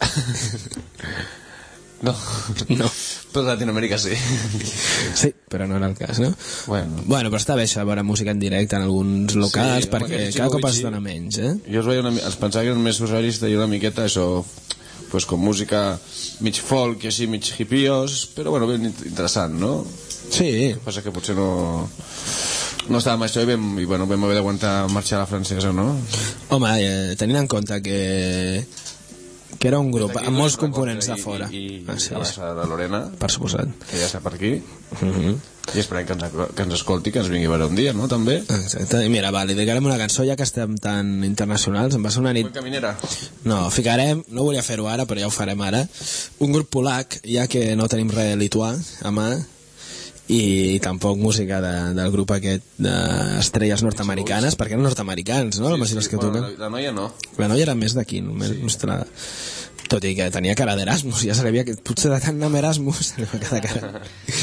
No. No. Però a Latinoamèrica sí. Sí, però no era el cas, no? Bueno. Bueno, però està bé això, veure música en directe en alguns locals, Sí, perquè home, aquest cada cop Chico es Ichi- dona menys, eh? Jo es, veia una, mi- es pensava que eren més surrealista i una miqueta això, pues com música mig folk i així, mig hippios, però bueno, ben int- interessant, no? Sí, Passa que potser no... No estàvem a això i vam, i, bueno, vam haver d'aguantar marxar a la francesa, no? home, eh, tenint en compte que que era un grup Des d'aquí, amb molts recordo, components de i- fora. I, i, Ah, sí, i a la Lorena, per suposat. que ja està per aquí, Uh -huh. i esperem que ens, que ens escolti, que ens vingui a veure un dia, no? També. Exacte, i mira, va, li dedicarem una cançó ja que estem tan internacionals, em va ser una nit... Buen caminera. No, ficarem, no volia fer-ho ara, però ja ho farem ara, un grup polac, ja que no tenim res lituà a mà, i tampoc música de, del grup aquest d'estrelles nord-americanes, perquè eren nord-americans, no? Sí, sí, les que bueno, toquen. la, la noia no. La noia era més d'aquí, només sí. mostrada. Tot i que tenia cara d'Erasmus, ja se li havia... Potser de tant anar amb Erasmus, se li va quedar cara.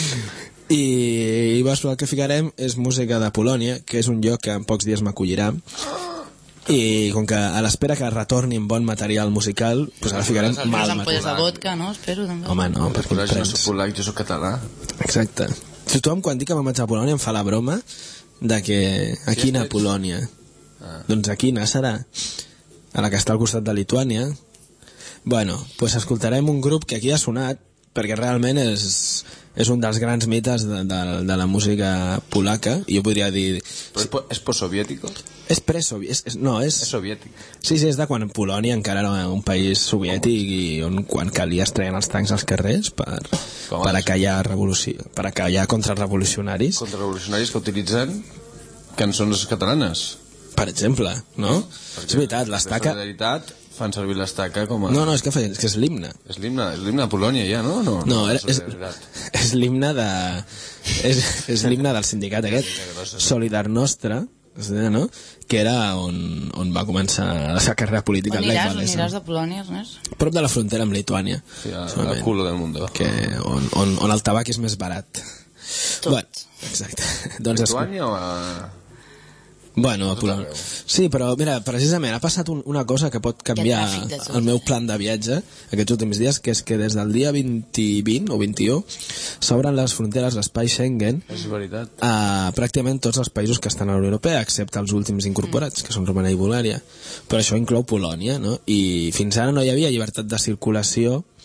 I, i el que ficarem és música de Polònia, que és un lloc que en pocs dies m'acollirà. I com que a l'espera que retorni amb bon material musical, doncs ara ficarem Les mal ampolles de material. vodka, no? Espero, també. Home, no, Per perquè posar, em jo no prens. soc polac, jo soc català. Exacte. Tothom quan dic que me'n vaig a Polònia em fa la broma de que a Sí, quina ets- Polònia? Ah. Doncs a quina serà? A la que està al costat de Lituània. Bueno, doncs pues escoltarem un grup que aquí ha sonat perquè realment és, és un dels grans mites de, de, de la música polaca, i jo podria dir... Però és, po- és postsoviètico? És pre-soviètic, és, és, no, és... És soviètic. Sí, sí, és de quan Polònia encara era un país soviètic i on quan calia es treien els tancs als carrers per, Com per és? acallar revolució, per acallar contra els revolucionaris, Contrarrevolucionaris que utilitzen cançons catalanes. per exemple, no? És veritat, De l'estaca... solidaritat fan servir l'estaca com a... No, no, és que, fa- és que és l'himne. És l'himne, és l'himne de Polònia ja, no? No, No, de era, és, solidaritat. és l'himne de... És, és l'himne del sindicat aquest, Solidar Nostra, es deia, no? Que era on, on va començar la seva carrera política. On en Lech aniràs, on Walesa. aniràs de Polònia, Ernest? Prop de la frontera amb Lituània. Sí, a, segurament. al culo del mundo. Que, on, on, on el tabac és més barat. Tot. Bueno, exacte. doncs escu- Lituània o a... Bueno, a Polònia. Sí, però mira, precisament ha passat un, una cosa que pot canviar tràfic de tot. el meu plan de viatge aquests últims dies, que és que des del dia vint, vint o vint-i-u s'obren les fronteres, l'espai Schengen, És veritat. a pràcticament tots els països que estan a la Unió Europea, excepte els últims incorporats, que són Romania i Bulgària. Però això inclou Polònia, no? I fins ara no hi havia llibertat de circulació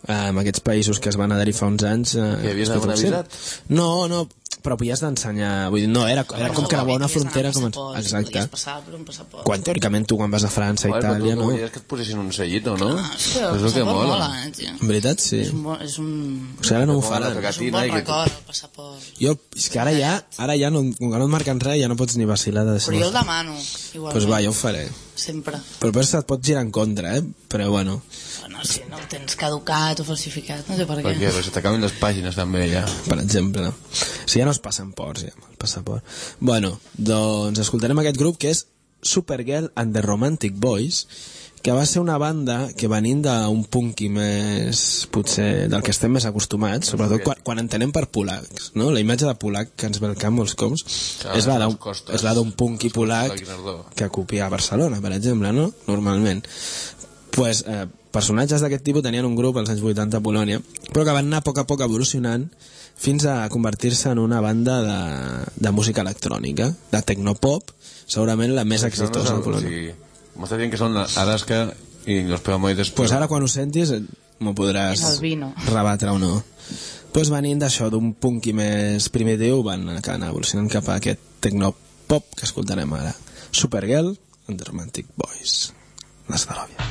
en aquests països que es van adherir fa uns anys. Eh, I havies d'haver avisat? No, no, però podies d'ensenyar, vull dir, no, era, era com que era bona frontera, com ens... Exacte. Quan teòricament tu quan vas a França, Ué, Itàlia, no? Tu volies que et posessin un sellito, no? Ah, sí, és el que mola. mola eh, tio. En veritat, sí. És un bon, és un... O sigui, ara no ho Mola, faran. que És un bon record, el passaport. Jo, és que ara ja, ara ja no, com que no et marquen res, ja no pots ni vacilar de Però jo el demano, igualment. Doncs va, jo ho faré. Sempre. Però per això et pot girar en contra, eh? Però bueno. No, si no el tens caducat o falsificat, no sé per què. Per què? Perquè se t'acaben les pàgines també, ja. Per exemple. Si ja no es passen ports, ja, el passaport. Bueno, doncs escoltarem aquest grup que és Supergirl and the Romantic Boys, que va ser una banda que venint d'un punky més, potser, del que estem més acostumats, sobretot quan, quan entenem per polacs, no? La imatge de polac que ens ve al cap molts cops Clar, és la d'un costes, és la d'un punky polac que copia a Barcelona, per exemple, no? Normalment. Pues, eh, personatges d'aquest tipus tenien un grup als anys vuitanta a Polònia, però que van anar a poc a poc evolucionant fins a convertir-se en una banda de, de música electrònica, de tecnopop, segurament la més exitosa de Polònia. Sí. M'estàs dient que són Alaska i los Pegamoides... Pues ara quan ho sentis m'ho podràs rebatre o no. Pues venint d'això, d'un punky més primitiu, van anar evolucionant cap a aquest tecnopop que escoltarem ara. Supergirl and the Romantic Boys. L'Estalòvia.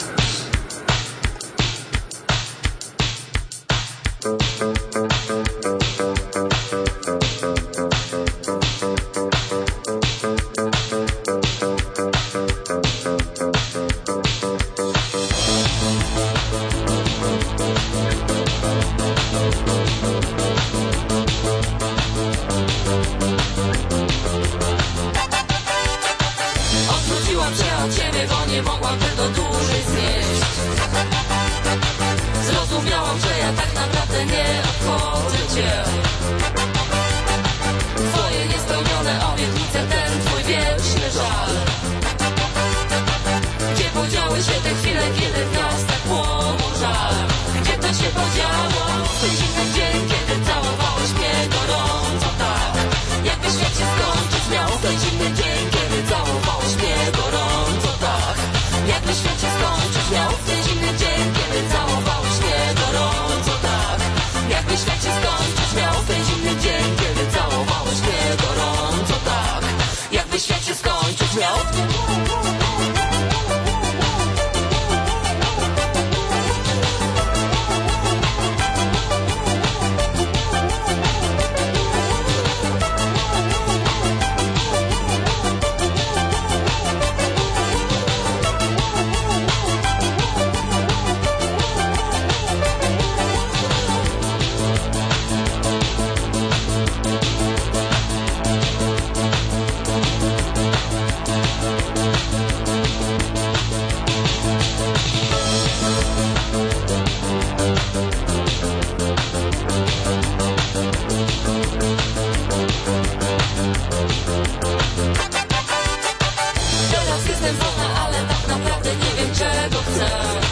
Odwróciłam się od ciebie, bo nie mogłam tego dłużej znieść. Zrozumiałam, że ja tak naprawdę nie obchodzę cię. Twoje niespełnione obietnice, ten twój wieczny żal. Gdzie podziały się te chwile, kiedy w nas tak płonął żal? Gdzie to się podziało? Ten zimny dzień, kiedy całowałeś mnie gorąco tak. Jakby świat się skończyć miał. Ten zimny dzień, kiedy całowałeś mnie gorąco tak. Jakby świat się skończyć miał. Ten zimny dzień, kiedy całowałeś mnie gorąco tak. Jakby świat się skończyć miał. Ten zimny dzień, kiedy całowałeś mnie gorąco tak. Jakby świat się skończyć miał. Teraz jestem wolna, ale tak naprawdę nie wiem czego chcę.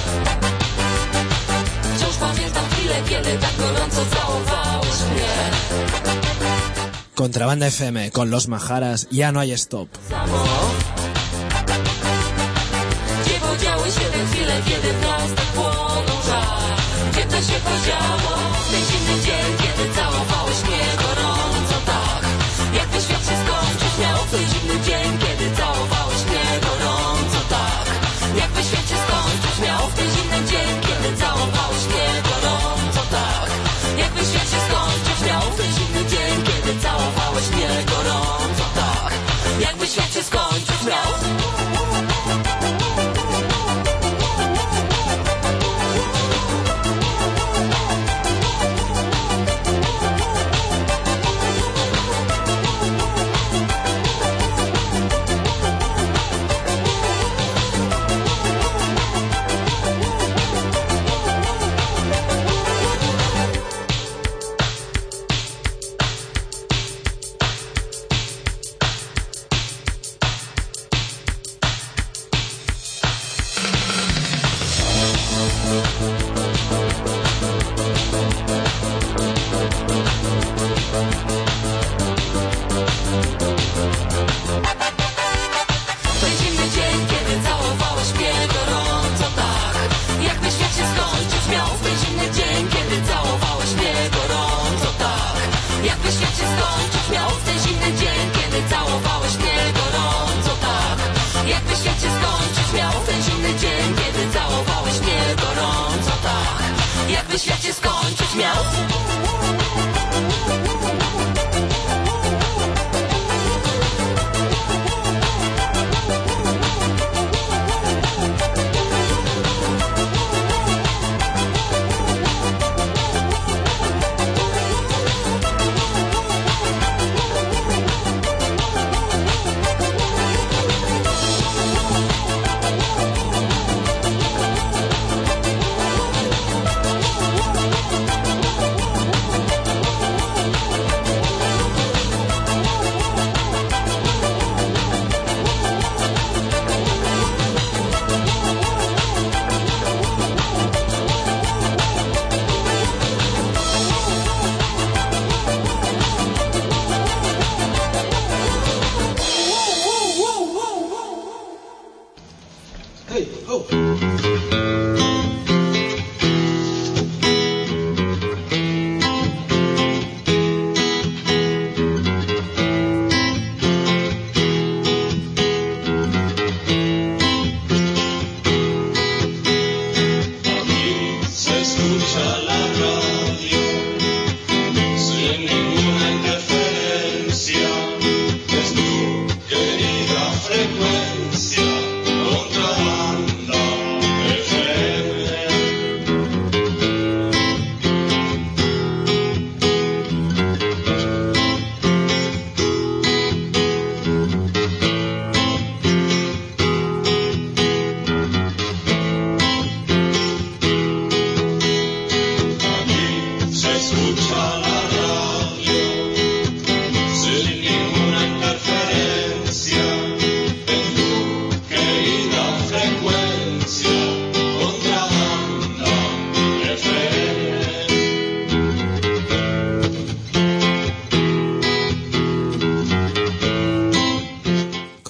Wciąż pamiętam chwilę, kiedy tak gorąco całowałeś mnie. Contrabanda F M con Los Majaras, ya no hay stop. Samo. Gdzie podziały się te chwile, kiedy w nas tak płonął żal? Gdzie to się podziało? Ten zimny dzień, kiedy całowałeś mnie gorąco tak. Jakby świat się skończyć miał. Ten zimny dzień, kiedy całowałeś mnie gorąco tak. Jakby świat się skończyć miał. Ten zimny dzień, kiedy całowałeś mnie gorąco tak. Jakby świat się skończyć miał. Ten zimny dzień, kiedy całowałeś mnie gorąco tak. Jakby świat się skończyć miał.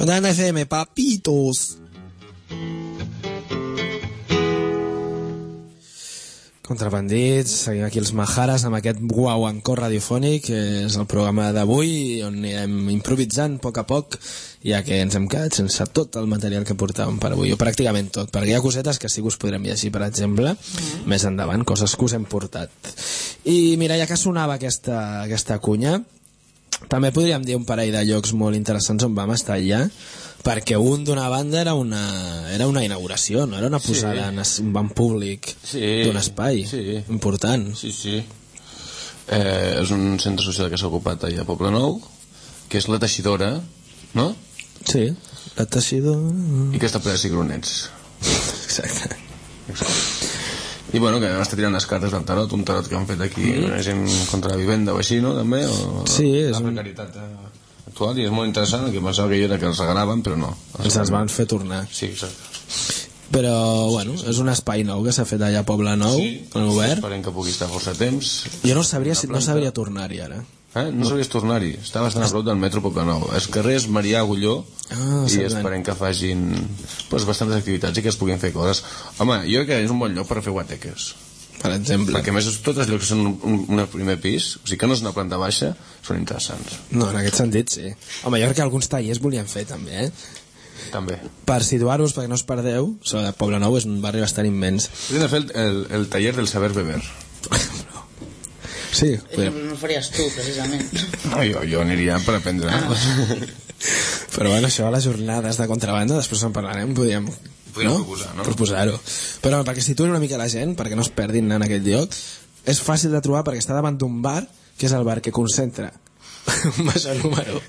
Contrabanda F M, papitos. Contrabandits, seguim aquí els Majares amb aquest guauancó radiofònic, que és el programa d'avui, on anirem improvisant a poc a poc, ja que ens hem quedat sense tot el material que portàvem per avui, o pràcticament tot, perquè hi ha cosetes que sí que us podrem llegir, per exemple, mm. més endavant, coses que us hem portat. I mira, ja que sonava aquesta, aquesta cunya, també podríem dir un parell de llocs molt interessants on vam estar allà, perquè un d'una banda era una, era una inauguració, no? Era una posada sí. en un banc públic sí. d'un espai sí. important. Sí, sí. Eh, és un centre social que s'ha ocupat allà a Poblenou, que és la Teixidora, no? Sí, la Teixidora... I que està ple de cigronets. Exacte. Exacte. I bueno, que està tirant les cartes del tarot, un tarot que han fet aquí, mm. una gent contra la vivenda o així, no? També, o sí, la, és la precaritat actual, i és molt interessant, que pensava que jo era que els regalaven, però no. Els els van fer tornar. Sí, exacte. Però, bueno, és un espai nou que s'ha fet allà a Poble Nou, sí, en obert. Esperem que pugui estar força temps. Jo no sabria si no sabria tornar-hi ara. Eh? No sabries tornar-hi, està bastant a prop del metro Poble Nou. El carrer és Marià Agulló, ah, i esperem que facin pues, bastantes activitats i que es puguin fer coses. Home, jo crec que és un bon lloc per fer guateques, per exemple. Perquè a més tots els llocs que són un, un, un primer pis, o sigui que no és una planta baixa, són interessants. No, en aquest sentit sí. Home, jo crec que alguns tallers volien fer també, eh? També. Per situar-vos, perquè no us perdeu, so, Poble Nou és un barri bastant immens. Podríem fer el, el, el taller del saber beber. Sí, però... no, no faries tu, precisament. No, jo, jo aniria per aprendre. Ah. Però bueno, això a les jornades de contrabanda, després en parlarem, podríem... Podríem no? proposar, no? Proposar-ho. Però perquè situïn una mica la gent, perquè no es perdin en aquest lloc, és fàcil de trobar perquè està davant d'un bar, que és el bar que concentra un major número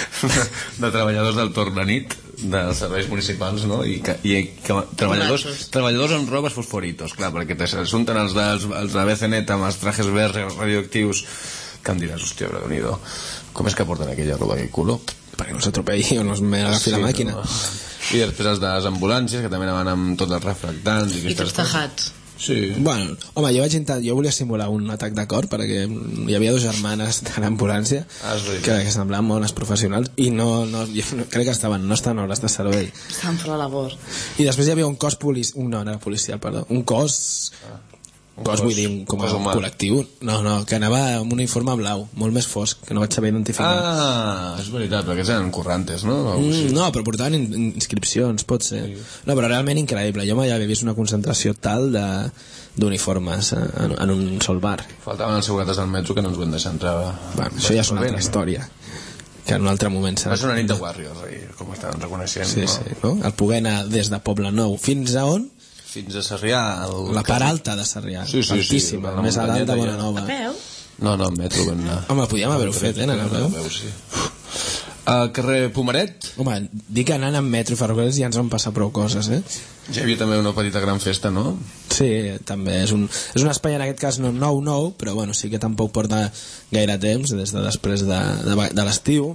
de treballadors del torn de nit dels serveis municipals, no? I, que, i que, treballadors, treballadors amb robes fosforitos, clar, perquè s'assunten els, els, els de B C N amb els trajes verds radioactius, que em diràs, hòstia, Bradonido, com és que porten aquella roba, aquell color? Perquè no s'atropelli o no es m'agafi sí, la màquina. No. I després els de les ambulàncies, que també anaven amb tots els refractants i, I tots tajats. Sí. Bueno, home, jo vaig intentar, jo volia simular un atac de cor perquè hi havia dues germanes de l'ambulància ah, que, que semblaven bones professionals i no, no, jo crec que estaven, no estan hores de servei. Estaven per la labor. I després hi havia un cos polici... un, no, no era policial, perdó, un cos... Ah. Un cos, vull dir, un, com a col·lectiu. No, no, que anava amb un uniforme blau, molt més fosc, que no vaig saber identificar. Ah, és veritat, perquè aquests eren currantes, no? Mm, no, però portaven in inscripcions, pot ser. Sí. No, però realment increïble. Jo mai havia vist una concentració tal de d'uniformes en, en un sol bar. Faltaven els segurates del metro que no ens van deixar entrar. Bueno, això ja és una altra història. Que en un altre moment serà. És una nit de Warriors, com estaven reconeixent. Sí, no? Sí, no? El poder anar des de Poble Nou fins a on? Fins a Sarrià. El... La part alta de Sarrià. Sí, sí, altíssima, sí, més a dalt de Bonanova. A peu? No, no, en metro vam anar. Home, podíem haver-ho fet, eh, anar a peu. A peu, sí. Al carrer Pomaret. Home, dic que anant amb metro i ferrocarrils ja ens van passar prou coses, eh? Ja hi havia també una petita gran festa, no? Sí, també és un, és un espai en aquest cas no nou nou, però bueno, sí que tampoc porta gaire temps, des de després de, de, de l'estiu,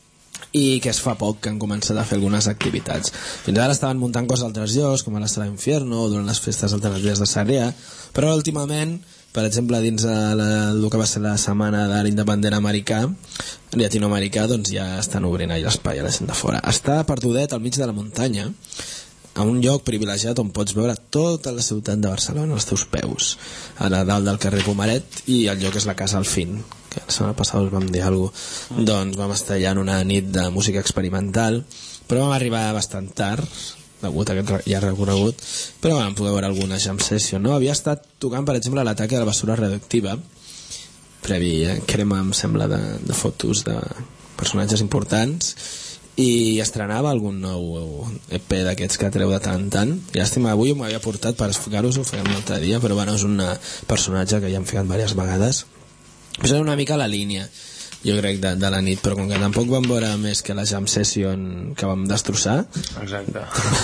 i que es fa poc que han començat a fer algunes activitats. Fins ara estaven muntant coses a altres llocs, com a la Sala Infierno o durant les festes alternatives de Sarrià, però últimament, per exemple, dins de la, el que va ser la setmana de l'independent americà, llatinoamericà, doncs ja estan obrint ahir l'espai a la gent de fora. Està perdudet al mig de la muntanya, a un lloc privilegiat on pots veure tota la ciutat de Barcelona als teus peus, a la dalt del carrer Pomaret, i el lloc és la Casa Alfín, que la setmana passada us vam dir alguna cosa. Mm. Doncs vam estar allà en una nit de música experimental, però vam arribar bastant tard, degut a aquest ja recorregut, però vam poder veure alguna jam session, no? Havia estat tocant, per exemple, l'atac de la basura radioactiva, previ eh, crema, em sembla, de, de fotos de personatges importants, i estrenava algun nou E P d'aquests que treu de tant en tant. Llàstima, avui m'ho havia portat per explicar-vos, ho farem un altre dia, però bueno, és un personatge que ja hem ficat diverses vegades. Però és una mica la línia, jo crec, de, de la nit, però com que tampoc vam veure més que la jam session que vam destrossar. Exacte.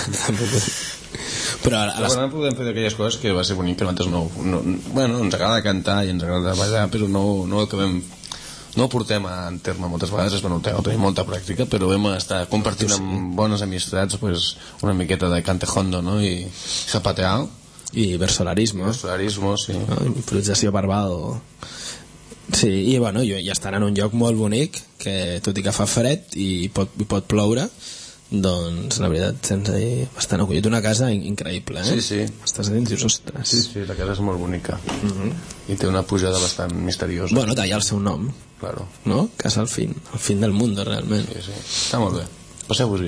Però a les... Però podem fer d'aquelles coses que va ser bonic, però nosaltres no, no, bueno, ens agrada cantar i ens agrada ballar, però no, no el que vam... No ho portem en terme moltes vegades, és bueno, tenim molta pràctica, però vam estar compartint amb bones amistats pues, una miqueta de cantejondo, no? I zapatear. I versolarismo. Versolarismo, sí. No? Improvisació verbal. Sí, i bueno, jo ja estan en un lloc molt bonic, que tot i que fa fred i pot, i pot ploure, Doncs la veritat tens ahí bastant acollit, una casa increïble, eh? Sí, sí. Estàs a dins i dius, ostres. Sí, sí, la casa és molt bonica. Mm-hmm. I té una pujada bastant misteriosa. Bueno, talla el seu nom, Claro. no? Casa al fin, el fin del mundo, realment. Sí, sí. Està molt bé. Passeu-vos-hi.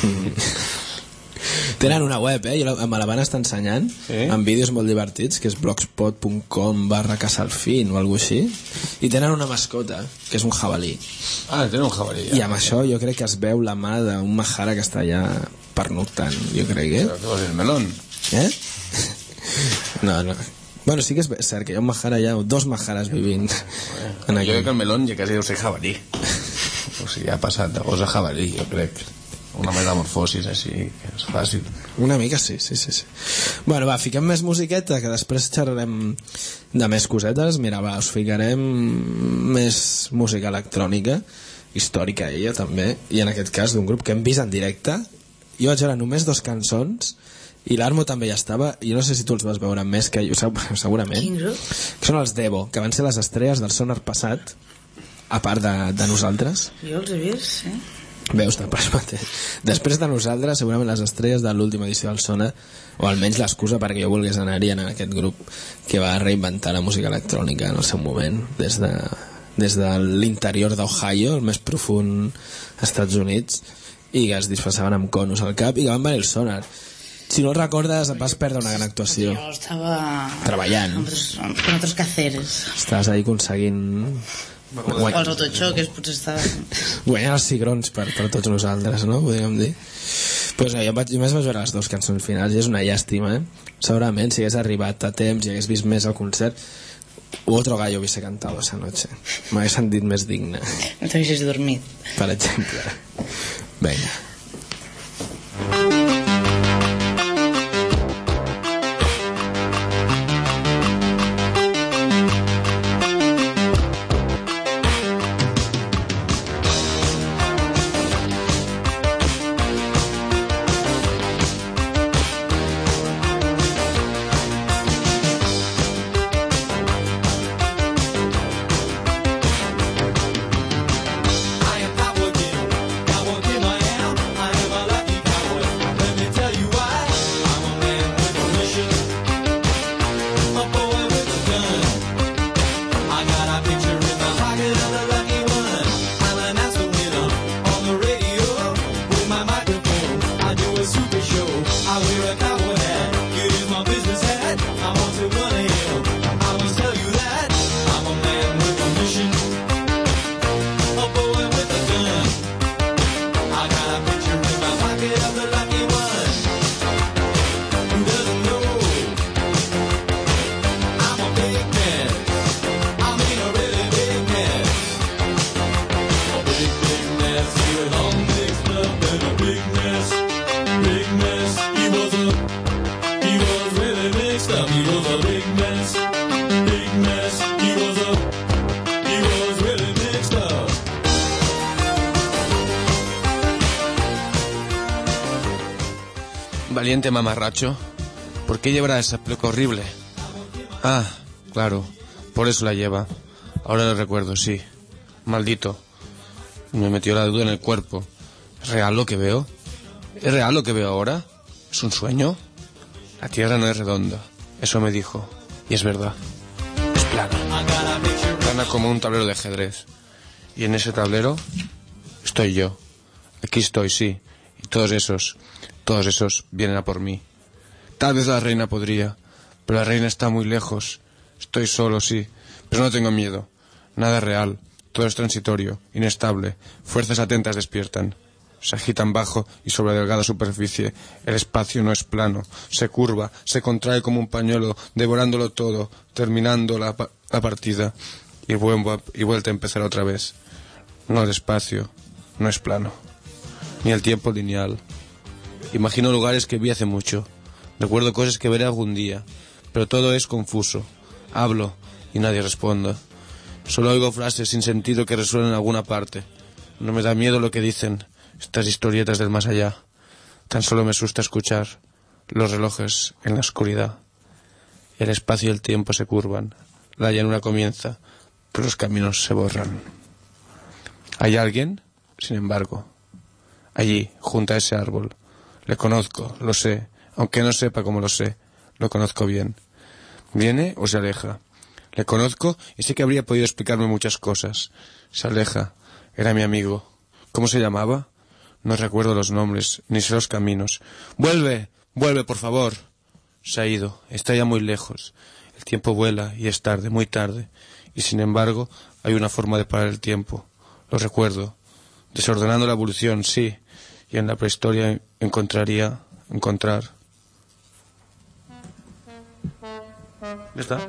Tenen una web, eh? Jo la- me la van estar ensenyant, Sí? amb vídeos molt divertits, que és blogspot punt com barra casalfin o alguna així, i tenen una mascota, que és un jabalí. Ah, tenen un jabalí. I amb això jo crec que es veu la mà d'un majara que està allà pernoctant, jo crec, eh? Però què vols dir, el melón? Eh? No, no. Bueno, sí que és cert que hi ha un majara allà, o dos majares vivint en Jo aquí. crec que el melón ja quasi deu ser jabalí. O sigui, ha passat de gos a jabalí, jo crec. Una metamorfosis així, que és fàcil. Una mica sí, sí, sí, sí. Bueno, va, fiquem més musiqueta, que després xerrarem de més cosetes. Mira, va, us ficarem més música electrònica, històrica ella també, i en aquest cas d'un grup que hem vist en directe. Jo vaig veure només dos cançons, i l'Armo també hi estava, i no sé si tu els vas veure més que jo, segurament. Quin grup? Que són els Devo, que van ser les estrelles del Sonar passat, a part de, de nosaltres. Jo els he vist, sí. Veus, te'l pas mateix. Després de nosaltres, segurament les estrelles de l'última edició del Sonar, o almenys l'excusa perquè jo volgués anar-hi en aquest grup que va reinventar la música electrònica en el seu moment, des de, des de l'interior d'Ohio, el més profund Estats Units, i que es disfressaven amb conos al cap i que van venir el Sonar. Si no el recordes, vas perdre una gran actuació. Jo estava... Treballant. Amb otros, con otros quehaceres. Estàs ahí aconseguint... O els autochoques, potser estava... guanyar els cigrons per, per tots nosaltres, no? Podríem dir. Pues, eh, jo, vaig, jo més vaig veure les dues cançons finals i és una llàstima, eh? Segurament, si hagués arribat a temps i hagués vist més el concert, otro gallo hubiese cantado esa noche. M'hagués sentit més digne, No t'haguessis dormit. per exemple. Vinga. I am cowboy Jim, cowboy Jim I am. I am a lucky cowboy. Let me tell you why. I'm a man with a mission, a boy with a gun. I got a picture in my pocket of the lucky one. I'm an announcer winner on the radio with my microphone. I do a super show. I wear a cowboy hat. It is my business hat. I'm on to one A M. I must tell you that I'm a man with a mission. A boy with a gun. I got a picture in my pocket of the lucky one. Who doesn't know? I'm a big man. I mean a really big man. A big, big mess. He was all mixed up in a big mess. Big mess. He was a, he was really mixed up. He was a big mess. Big mess. He was a, he was really mixed up. Valiente mamarracho, ¿por qué llevará esa peluca horrible? Ah, claro, por eso la lleva. Ahora lo recuerdo, sí. Maldito. Me metió la duda en el cuerpo. ¿Es real lo que veo? ¿Es real lo que veo ahora? ¿Es un sueño? La Tierra no es redonda. Eso me dijo. Y es verdad. Es plana. Plana como un tablero de ajedrez. Y en ese tablero estoy yo. Aquí estoy, sí. Y todos esos, todos esos vienen a por mí. Tal vez la reina podría, pero la reina está muy lejos. Estoy solo, sí, pero no tengo miedo. Nada es real. Todo es transitorio, inestable. Fuerzas atentas despiertan. Se agitan bajo y sobre delgada superficie. El espacio no es plano. Se curva, se contrae como un pañuelo, devorándolo todo, terminando la, pa- la partida. Y, vuelvo a- y vuelta a empezar otra vez. No, el espacio no es plano. Ni el tiempo lineal. Imagino lugares que vi hace mucho. Recuerdo cosas que veré algún día. Pero todo es confuso. Hablo y nadie responde. Solo oigo frases sin sentido que resuenan en alguna parte. No me da miedo lo que dicen estas historietas del más allá. Tan solo me asusta escuchar los relojes en la oscuridad. El espacio y el tiempo se curvan. La llanura comienza, pero los caminos se borran. Hay alguien, sin embargo. allí, junto a ese árbol. Le conozco, lo sé, aunque no sepa cómo lo sé, lo conozco bien. ¿Viene o se aleja? Le conozco y sé que habría podido explicarme muchas cosas. Se aleja. Era mi amigo. ¿Cómo se llamaba? No recuerdo los nombres, ni sé los caminos. ¡Vuelve! ¡Vuelve, por favor! Se ha ido. Está ya muy lejos. El tiempo vuela y es tarde, muy tarde. Y sin embargo, hay una forma de parar el tiempo. Lo recuerdo. Desordenando la evolución, sí. Y en la prehistoria encontraría... Encontrar... ¿Ya está?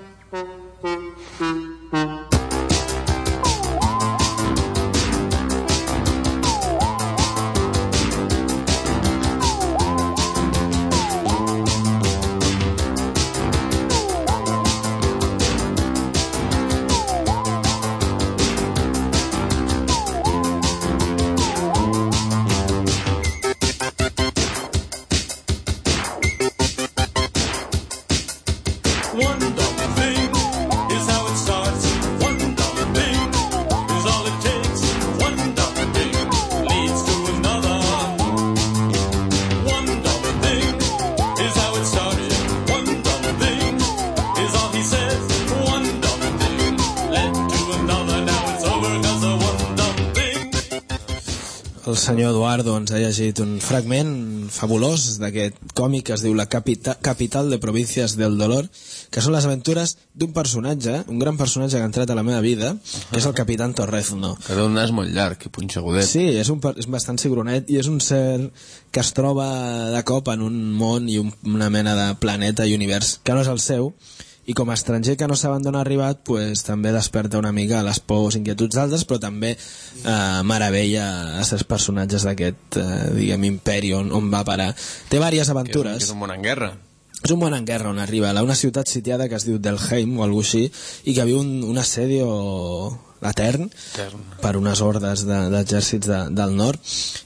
El senyor Eduardo ens ha llegit un fragment fabulós d'aquest còmic que es diu La Capita Capital de Provincias del Dolor, que són les aventures d'un personatge, un gran personatge que ha entrat a la meva vida, que és el Capitán Torrezno. Que té un nas molt llarg i punxegudet. Sí, és, un, és bastant cigronet i és un ser que es troba de cop en un món i un, una mena de planeta i univers que no és el seu, i com a estranger que no saben d'on ha arribat, pues, també desperta una mica les pors i inquietuds d'altres, però també eh, meravella a certs personatges d'aquest eh, diguem, imperi on, on va parar. Té diverses aventures. Que és, que és un món en guerra. És un món en guerra on arriba a una ciutat sitiada que es diu Delheim o alguna així, i que viu un, un assedio etern, etern per unes hordes d'exèrcits de, de, del nord,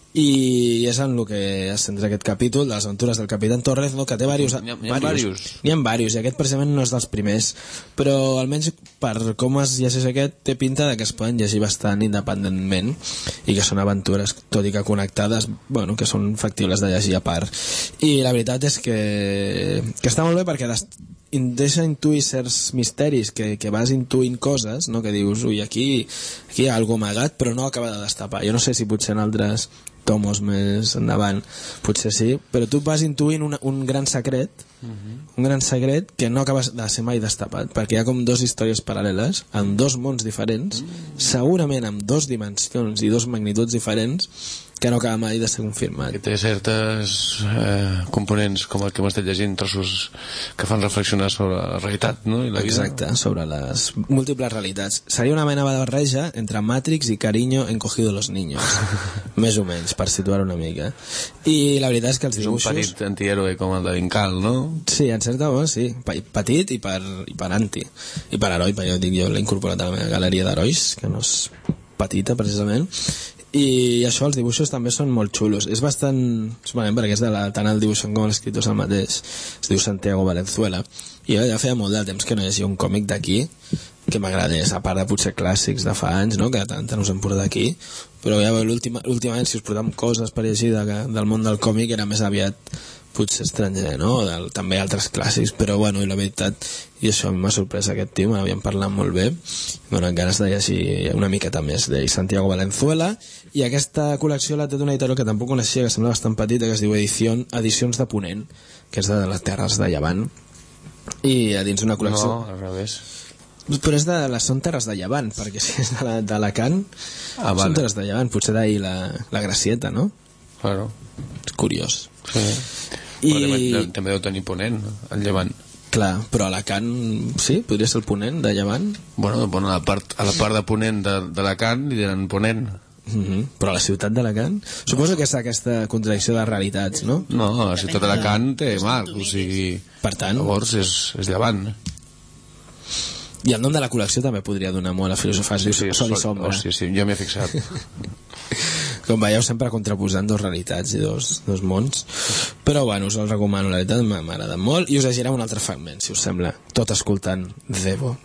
i és en el que es centra aquest capítol de les aventures del Capitán Torrezno, que té diversos n'hi ha, n'hi ha diversos n'hi ha diversos, i aquest precisament no és dels primers, però almenys per com es llegeix aquest té pinta de que es poden llegir bastant independentment i que són aventures, tot i que connectades, bueno, que són factibles de llegir a part. I la veritat és que, que està molt bé perquè des, deixa intuir certs misteris, que, que vas intuint coses, no? Que dius, ui, aquí, aquí hi ha alguna cosa amagat, però no acaba de destapar. Jo no sé si potser en altres tomos més endavant potser sí, però tu vas intuint una, un gran secret, uh-huh. un gran secret que no acabes de ser mai destapat, perquè hi ha com dos històries paral·leles amb dos mons diferents, uh-huh. segurament amb dos dimensions i dos magnituds diferents, que no acaba mai de ser confirmat. Que té certes eh, components, com el que m'estat llegint, trossos que fan reflexionar sobre la realitat, no? I la vida. Exacte, sobre les múltiples realitats. Seria una mena de barreja entre Matrix i Cariño encogido los niños, més o menys, per situar una mica. I la veritat és que els dibuixos... És un petit antihéroe com el de Incal, no? Sí, en certa manera, sí. Petit i per, i per anti. I per heroi, perquè jo dic, jo l'he incorporat a la meva galeria d'herois, que no és petita, precisament. I això, els dibuixos també són molt xulos. És bastant... Solament perquè és de la, tant el dibuixant com l'escriptor és el mateix. Es diu Santiago Valenzuela. I jo ja feia molt de temps que no llegia un còmic d'aquí que m'agradés, a part de potser clàssics de fa anys, no? Que tant us hem portat aquí. Però ja veu, últimament, si us portam coses per llegir de, del món del còmic, era més aviat potser estranger, no? Del, també altres clàssics, però bueno, i la veritat, i això a mi m'ha sorprès aquest tio, me n'havien parlat molt bé, m'ha donat ganes de llegir una miqueta més de Santiago Valenzuela, i aquesta col·lecció la té d'una editorial que tampoc coneixia, que sembla bastant petita, que es diu Edición, Edicions de Ponent, que és de les terres de Llevant, i a dins una col·lecció... No, al revés. Però és de les, són terres de Llevant, perquè si és d'Alacant, ah, vale. Són terres de Llevant, potser d'ahir la, la Gracieta, no? Claro. És curiós. Sí. I... També, també deu tenir Ponent, el Llevant. Clar, però Alacant, sí? Podria ser el Ponent de Llevant? Bueno, bueno a, la part, a la part de Ponent d'Alacant li diran Ponent. Mm-hmm. Però a la ciutat d'Alacant? Suposo que és aquesta contradicció de realitats, no? No, la ciutat d'Alacant té mar, o sigui... Per tant... Llavors és, és Llevant. I el nom de la col·lecció també podria donar molt a filosofar, es diu sí, Sol i Sombra. Oh, sí, sí, jo m'hi he fixat. Com veieu, sempre contraposant dos realitats i dos, dos mons. Però bueno, us el recomano, la veritat m'ha agradat molt, i us llegiré un altre fragment, si us sembla, tot escoltant Devo.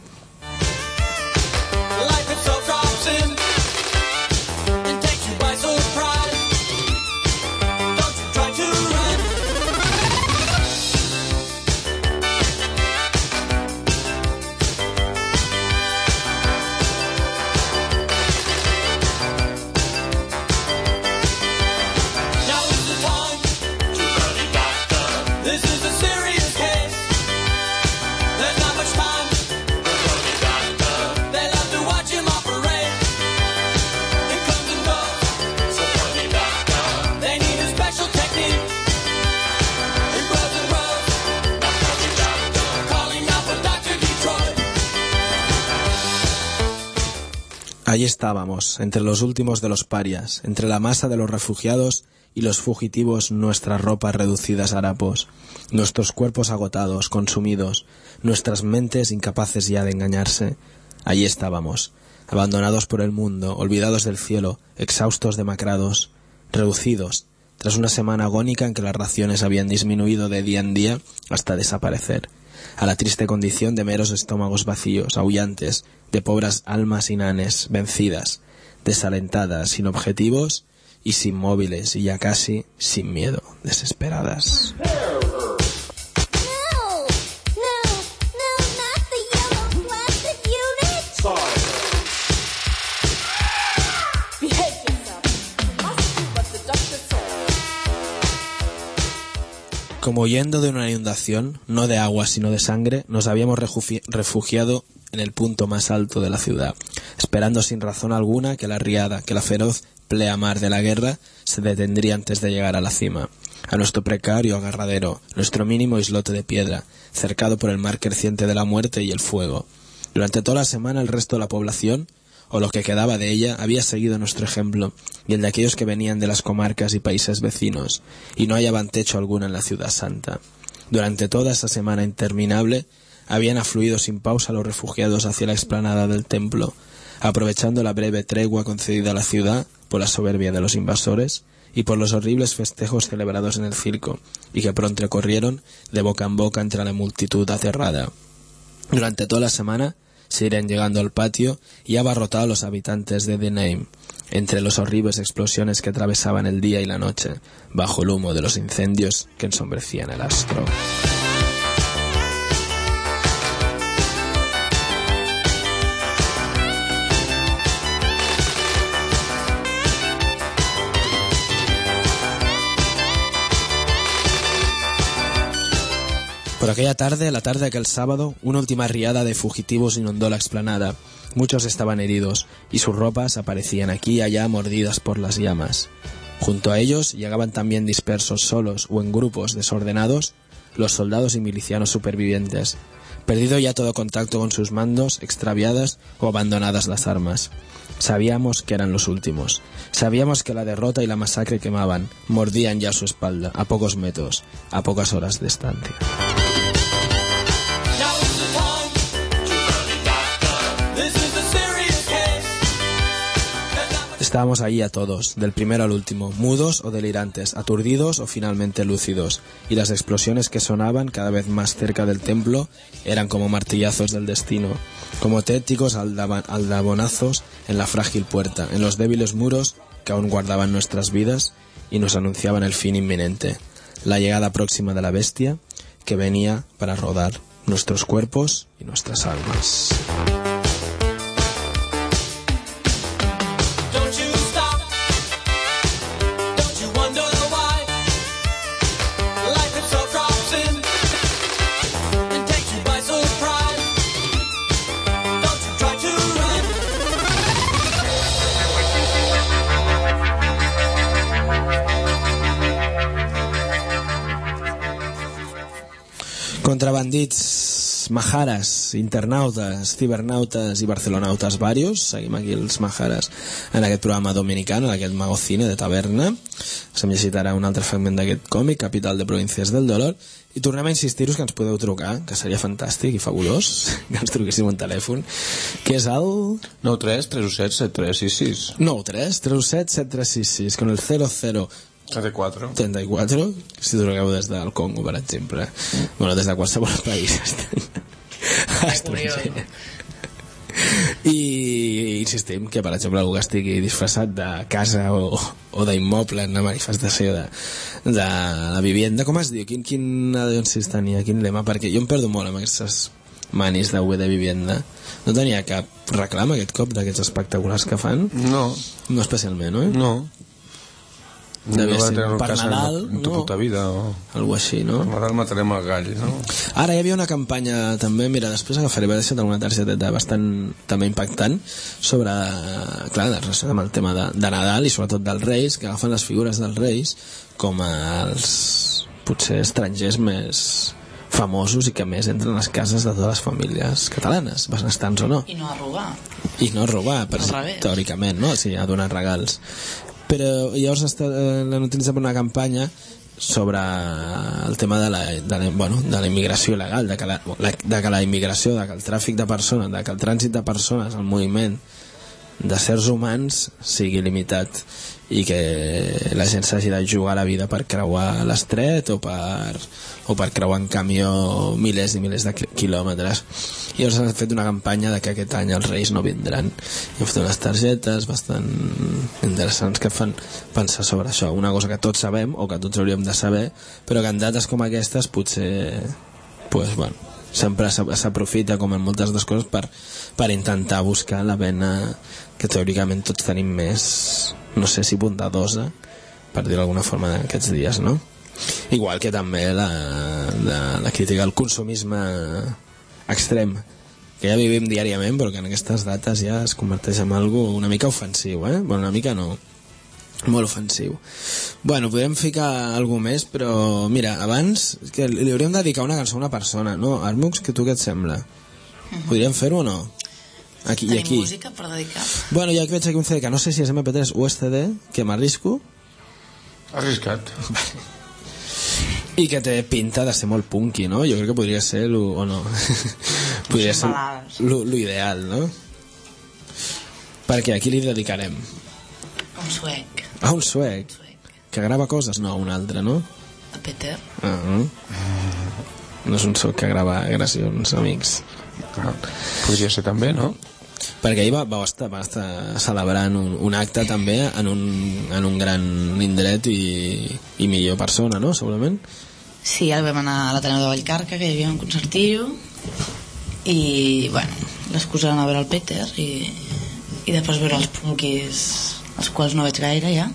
Allí estábamos, entre los últimos de los parias, entre la masa de los refugiados y los fugitivos, nuestras ropas reducidas a harapos, nuestros cuerpos agotados, consumidos, nuestras mentes incapaces ya de engañarse. Allí estábamos, abandonados por el mundo, olvidados del cielo, exhaustos, demacrados, reducidos, tras una semana agónica en que las raciones habían disminuido de día en día hasta desaparecer, a la triste condición de meros estómagos vacíos, aullantes, de pobres almas inanes, vencidas, desalentadas, sin objetivos y sin móviles, y ya casi sin miedo, desesperadas. Como huyendo de una inundación, no de agua sino de sangre, nos habíamos refugi- refugiado en el punto más alto de la ciudad, esperando sin razón alguna que la riada, que la feroz pleamar de la guerra se detendría antes de llegar a la cima, a nuestro precario agarradero, nuestro mínimo islote de piedra, cercado por el mar creciente de la muerte y el fuego. Durante toda la semana el resto de la población, o lo que quedaba de ella, había seguido nuestro ejemplo, y el de aquellos que venían de las comarcas y países vecinos, y no hallaban techo alguno en la ciudad santa. Durante toda esa semana interminable, habían afluido sin pausa los refugiados hacia la explanada del templo, aprovechando la breve tregua concedida a la ciudad por la soberbia de los invasores y por los horribles festejos celebrados en el circo, y que pronto corrieron de boca en boca entre la multitud aterrada. Durante toda la semana, se irían llegando al patio y abarrotado a los habitantes de The Name, entre las horribles explosiones que atravesaban el día y la noche, bajo el humo de los incendios que ensombrecían el astro. Por aquella tarde, la tarde de aquel sábado, una última riada de fugitivos inundó la explanada. Muchos estaban heridos, y sus ropas aparecían aquí y allá mordidas por las llamas. Junto a ellos llegaban también dispersos solos o en grupos desordenados los soldados y milicianos supervivientes, perdido ya todo contacto con sus mandos, extraviadas o abandonadas las armas. Sabíamos que eran los últimos. Sabíamos que la derrota y la masacre quemaban, mordían ya su espalda, a pocos metros, a pocas horas de estancia. Estábamos allí a todos, del primero al último, mudos o delirantes, aturdidos o finalmente lúcidos, y las explosiones que sonaban cada vez más cerca del templo eran como martillazos del destino, como tétricos aldaba- aldabonazos en la frágil puerta, en los débiles muros que aún guardaban nuestras vidas y nos anunciaban el fin inminente, la llegada próxima de la bestia que venía para rodar nuestros cuerpos y nuestras almas. Contrabandits, majares, internautes, cibernautes i barcelonautes varios. Seguim aquí els majares en aquest programa dominicano, en aquest magocine de taverna. Se'm llegit ara un altre fragment d'aquest còmic, Capital de Províncies del Dolor, i tornem a insistir-vos que ens podeu trucar, que seria fantàstic i fabulós que ens truquéssim un telèfon, que és el... nou tres tres u set set tres sis sis nou tres tres u set set tres sis sis, con el zero zero trenta-quatre trenta-quatre, si truqueu des del Congo, per exemple. Bueno, des de qualsevol país estranger. I insistim que, per exemple, algú que estigui disfressat de casa o, o d'immoble en una manifestació de, de la vivienda, com es diu? Quin, quin anuncis tenia? Quin lema? Perquè jo em perdo molt amb aquestes manis de de vivienda. No tenia cap reclam aquest cop d'aquests espectaculars que fan? No. No especialment, no? No. Deve no ser per Nadal, en, en tu no? puta vida o... Algo així, no? A Nadal matarem el gall, no? Ara hi havia una campanya també, mira, després agafaré, vaig deixar una targeteta bastant també impactant sobre, clar, amb el tema de, de Nadal i sobretot dels Reis, que agafen les figures dels Reis com els potser estrangers més famosos i que més entren a les cases de totes les famílies catalanes, benestants o no. I no a robar. I no robar, per, teòricament, no? O sigui, a donar regals. Però llavors està, eh, l'han utilitzat per una campanya sobre el tema de la, de la, bueno, de la immigració il·legal, de que la, de que la immigració, de que el tràfic de persones, de que el trànsit de persones, el moviment de certs humans sigui limitat i que la gent s'hagi de jugar la vida per creuar l'estret o per, o per creuar en camió milers i milers de quilòmetres. I llavors han fet una campanya de que aquest any els Reis no vindran i han fet unes targetes bastant interessants que fan pensar sobre això, una cosa que tots sabem o que tots hauríem de saber, però que en dates com aquestes potser pues, bueno, sempre s'aprofita com en moltes altres coses per, per intentar buscar la vena que teòricament tots tenim més, no sé si bondadosa, per dir d'alguna forma d'aquests dies, no? Igual que també la, la, la crítica al consumisme extrem, que ja vivim diàriament, però que en aquestes dates ja es converteix en algo una mica ofensiu, eh? Bueno, una mica no, molt ofensiu. Bueno, podem ficar alguna més, però mira, abans que li hauríem de dedicar una cançó a una persona, no? Armux, que tu què et sembla? Podríem fer-ho o no? Aquí, Tenim i aquí. música per dedicar. Bueno, jo aquí veig aquí un C D que no sé si és eme pe tres o ese de, que m'arrisco. Arriscat. I que té pinta de ser molt punky, no? Jo crec que podria ser lo, o no. podria ser lo, lo ideal, no? Perquè aquí li dedicarem Un suec. a un suec que grava coses, no, un altre, no? A Peter. Uh -huh. No és un suec que grava gravacions, amics. Ah, podria ser també, no? Perquè ahir va, va, estar, va estar celebrant un, un acte també en un, en un gran indret i, i millor persona, no? Segurament. Sí, ara vam anar a l'Ateneu de Vallcarca, que hi havia un concertillo, i, bueno, l'excusa d'anar a veure el Peter i, i després veure els punkis, els quals no veig gaire ja.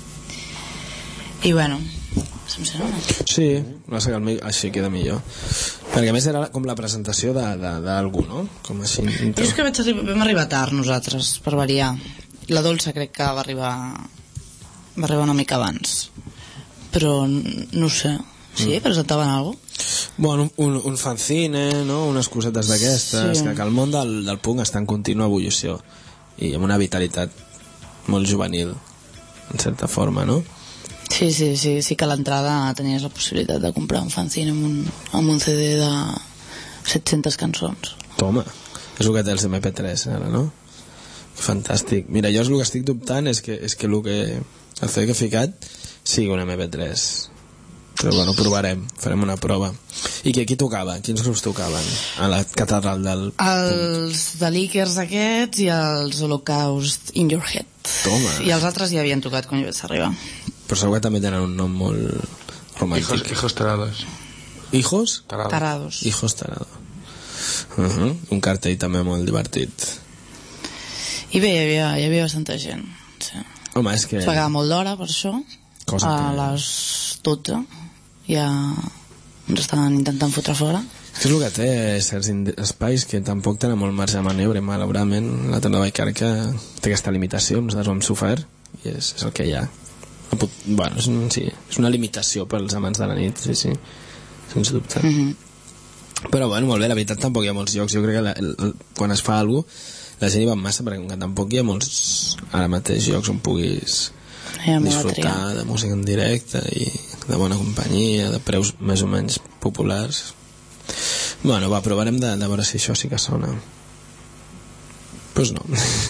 I, bueno, se'm sent una? Sí, així queda millor. Perquè a més era com la presentació d'algú, no? Com així. Jo és que vaig arribar, vam arribar tard nosaltres, per variar. La Dolça crec que va arribar va arribar una mica abans, però no sé. Sí, mm. presentaven alguna cosa? Bueno, un, un fanzine, no? Unes cosetes d'aquestes, sí. que, que el món del, del punk està en contínua ebullició i amb una vitalitat molt juvenil, en certa forma, no? Sí, sí, sí, sí que a l'entrada tenies la possibilitat de comprar un fanzine amb un, amb un ce de de set-centes cançons. Toma, és el que té els eme pe tres ara, no? Fantàstic. Mira, jo el que estic dubtant és que, és que el que el C D que he ficat sigui un eme pe tres, però bueno, provarem, farem una prova. I que aquí tocava? Quins grups tocaven a la catedral del els The Lickers aquests i els Holocaust in Your Head. Toma. I els altres ja havien tocat quan jo vaig arribar. Però segur que també tenen un nom molt romàntic. Hijos, hijos tarados. Hijos? Tarados. Tarados. Hijos tarados. Uh -huh. Un cartell també molt divertit. I bé, hi havia, hi havia bastanta gent. Sí. Home, és que... Es pagava molt d'hora per això. Cosa a que... les dotze ja ens estaven intentant fotre fora. És el que té certs espais que tampoc tenen molt marge de maniobra, malauradament la Tenda de Vallcarca té aquesta limitació, nosaltres ho hem sofert i és, és el que hi ha. Bueno, és, un, sí, és una limitació pels amants de la nit, sí, sí, sens dubte. Mm -hmm. Però bueno, molt bé, la veritat tampoc hi ha molts llocs. Jo crec que la, el, quan es fa alguna cosa la gent hi va massa, perquè tampoc hi ha molts ara mateix llocs on puguis disfrutar de música en directe i de bona companyia, de preus més o menys populars. Bueno, va, provarem de, de veure si això sí que sona. Pues no.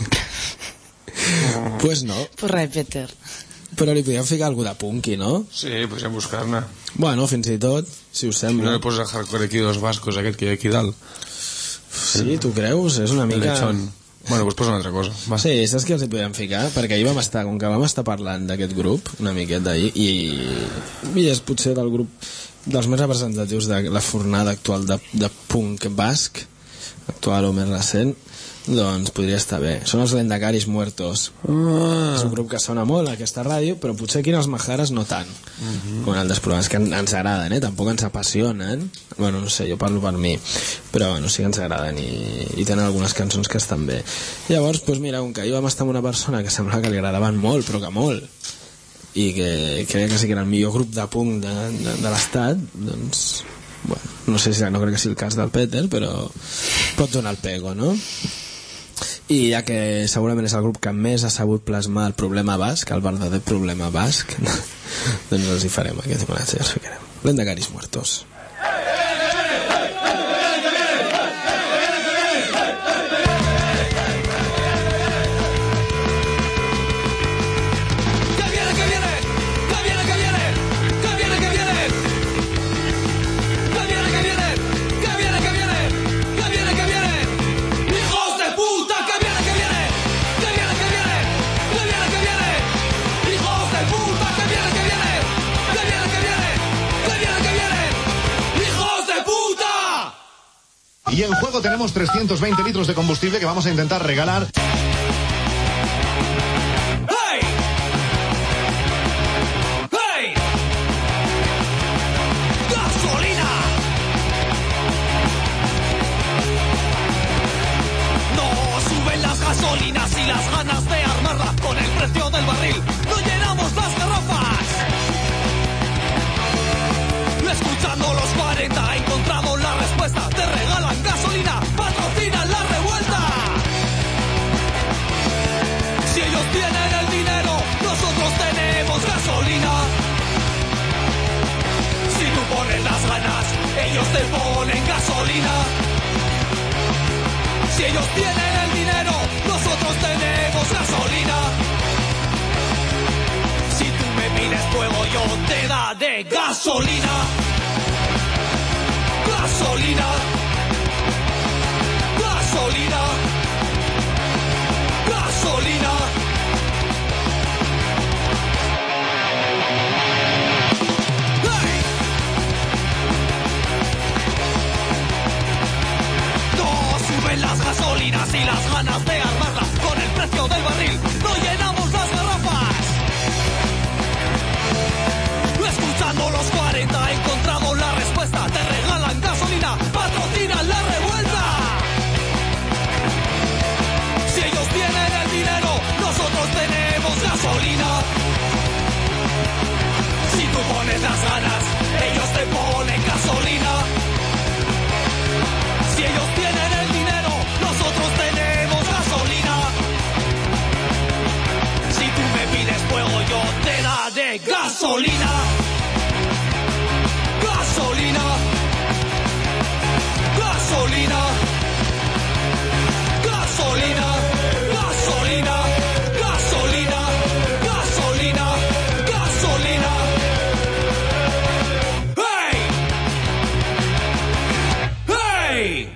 Pues no. Pues res, Peter. Però li podríem ficar alguna de punky, no? Sí, podríem buscar-ne. Bueno, fins i tot, si us sembla. No li poses el hardcore aquí dels bascos, aquest que hi ha aquí dalt. Sí, tu creus? És una mica... Bueno, doncs posa una altra cosa. Va. Sí, saps què els hi podem ficar? Perquè ahir vam estar, com que vam estar parlant d'aquest grup, una miqueta d'ahir, i, i és potser del grup dels més representatius de la fornada actual de, de punk basc, actual o més recent, doncs podria estar bé. Són els Lendacaris Muertos. Ah. És un grup que sona molt a aquesta ràdio, però potser aquí en els Majares no tant, uh-huh. com en altres programes que ens agraden, eh? Tampoc ens apassionen. Bueno, no sé, jo parlo per mi, però bueno, sí que ens agraden i, i tenen algunes cançons que estan bé. Llavors, doncs mira, com que jo vam estar amb una persona que sembla que li agradaven molt, però que molt, i que crec que sí que era el millor grup de punk de, de, de l'estat, doncs bueno, no sé si no crec que sigui el cas del Peter, però pot donar el pego, no? I ja que segurament és el grup que més ha sabut plasmar el problema basc, el verdader problema basc, doncs els hi farem aquest homenatge i els ficarem. Lehendakaris muertos. Y en juego tenemos trescientos veinte litros de combustible que vamos a intentar regalar. ¡Hey! ¡Hey! ¡Gasolina! No suben las gasolinas y las ganas de armarla con el precio del barril. No llenamos las garrafas. Escuchando los cuarenta encontramos la respuesta. Te regalan gasolina, patrocinan la revuelta. Si ellos tienen el dinero, nosotros tenemos gasolina. Si tú pones las ganas, ellos te ponen gasolina. Si ellos tienen el dinero, nosotros tenemos gasolina. Si tú me pides fuego, yo te daré gasolina. Gasolina. Gasolina. Gasolina. ¡Hey! No suben las gasolinas y las ganas de armarlas con el precio del barril. No llenamos las garrafas. Escuchando los cuarenta encontramos la respuesta. Te regalan gasolina, patrocinan la revuelta. Si ellos tienen el dinero, nosotros tenemos gasolina. Si tú pones las ganas, ellos te ponen gasolina. Si ellos tienen el dinero, nosotros tenemos gasolina. Si tú me pides fuego, yo te daré gasolina. Gasolina. Gasolina. Gasolina. Gasolina. Gasolina. Gasolina. Gasolina. ¡Hey! ¡Hey!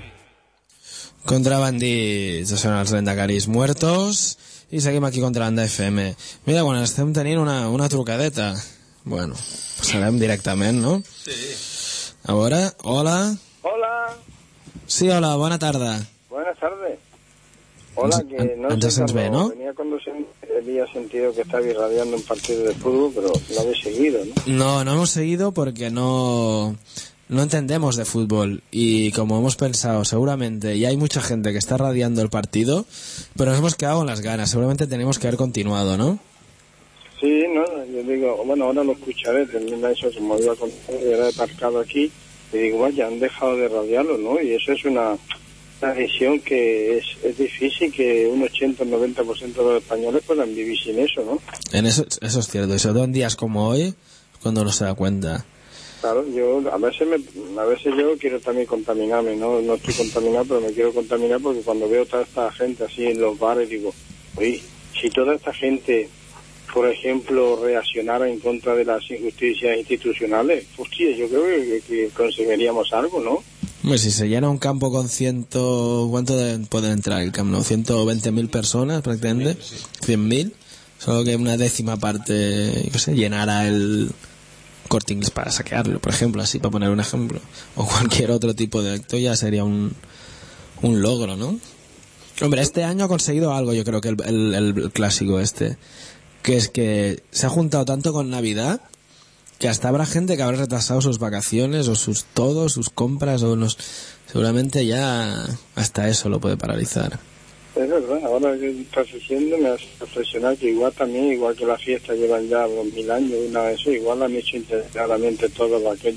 Contrabandits, són els Lehendakaris muertos i seguim aquí contra l'Anda F M. Mira, quan estem tenint una, una trucadeta, bueno, passarem directament, no? Sí. A veure, hola. Hola. Sí, hola, bona tarda. Buenas tardes. Hola, Ens- que no ens sé sents bé, cuando no? venía conduciendo, había sentido que estaba irradiando un partido de fútbol, pero no habéis seguido, ¿no? No, no hemos seguido porque no, no entendemos de fútbol y como hemos pensado, seguramente, y hay mucha gente que está radiando el partido, pero nos hemos quedado con las ganas, seguramente tenemos que haber continuado, ¿no? Sí, no, yo digo, bueno, ahora lo escucharé, termina eso, como iba a contar, era aparcado aquí, y digo, vaya, han dejado de radiarlo, ¿no? Y eso es una, una decisión que es, es difícil que un ochenta o noventa por ciento de los españoles puedan vivir sin eso, ¿no? En eso, eso es cierto, y sobre todo en días como hoy, cuando uno se da cuenta. Claro, yo a veces me, a veces yo quiero también contaminarme, ¿no? No estoy contaminado, pero me quiero contaminar porque cuando veo toda esta gente así en los bares, digo, oye, si toda esta gente, por ejemplo, reaccionara en contra de las injusticias institucionales, hostia, yo creo que, que conseguiríamos algo, ¿no? Hombre, si se llena un campo con ciento... ¿Cuánto de- pueden entrar el Camp Nou? ¿ciento veinte mil personas prácticamente? ¿cien mil? Solo que una décima parte, yo qué sé, llenara el Corte Inglés para saquearlo, por ejemplo, así, para poner un ejemplo. O cualquier otro tipo de acto ya sería un, un logro, ¿no? Hombre, este año ha conseguido algo, yo creo que el, el, el clásico este, que es que se ha juntado tanto con Navidad que hasta habrá gente que habrá retrasado sus vacaciones o sus todo, sus compras o los, seguramente ya hasta eso lo puede paralizar. Es verdad, ahora que estás diciendo me hace reflexionar que igual también, igual que las fiestas llevan ya dos mil años, una vez eso, igual han hecho integradamente todo aquello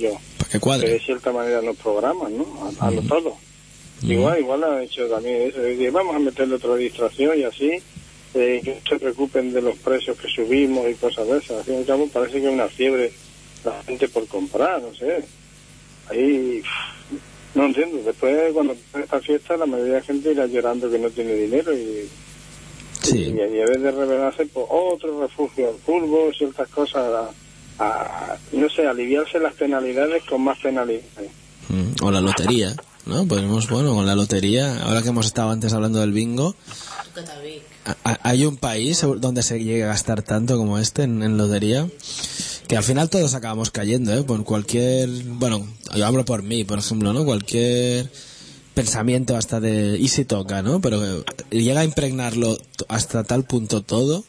que cuadre. que de cierta manera nos programan, ¿no? A, a lo Mm. todo. Mm. Igual, igual han hecho también eso, de que vamos a meterle otra distracción y así, eh, que no se preocupen de los precios que subimos y cosas de esas. Al fin y al cabo parece que es una fiebre la gente por comprar, no sé. Ahí, no entiendo. Después, cuando empieza esta fiesta, la mayoría de la gente irá llorando que no tiene dinero y, Sí. y, y a vez de revelarse por otro refugio al fútbol, ciertas cosas, a, a, no sé, aliviarse las penalidades con más penalidades. Mm, o la lotería, ¿no? Podemos, bueno, con la lotería, ahora que hemos estado antes hablando del bingo, a- a- hay un país donde se llega a gastar tanto como este en, en lotería, que al final todos acabamos cayendo, ¿eh? Por cualquier, bueno, yo hablo por mí, por ejemplo, ¿no? Cualquier pensamiento hasta de, y si toca, ¿no? Pero eh, llega a impregnarlo t- hasta tal punto todo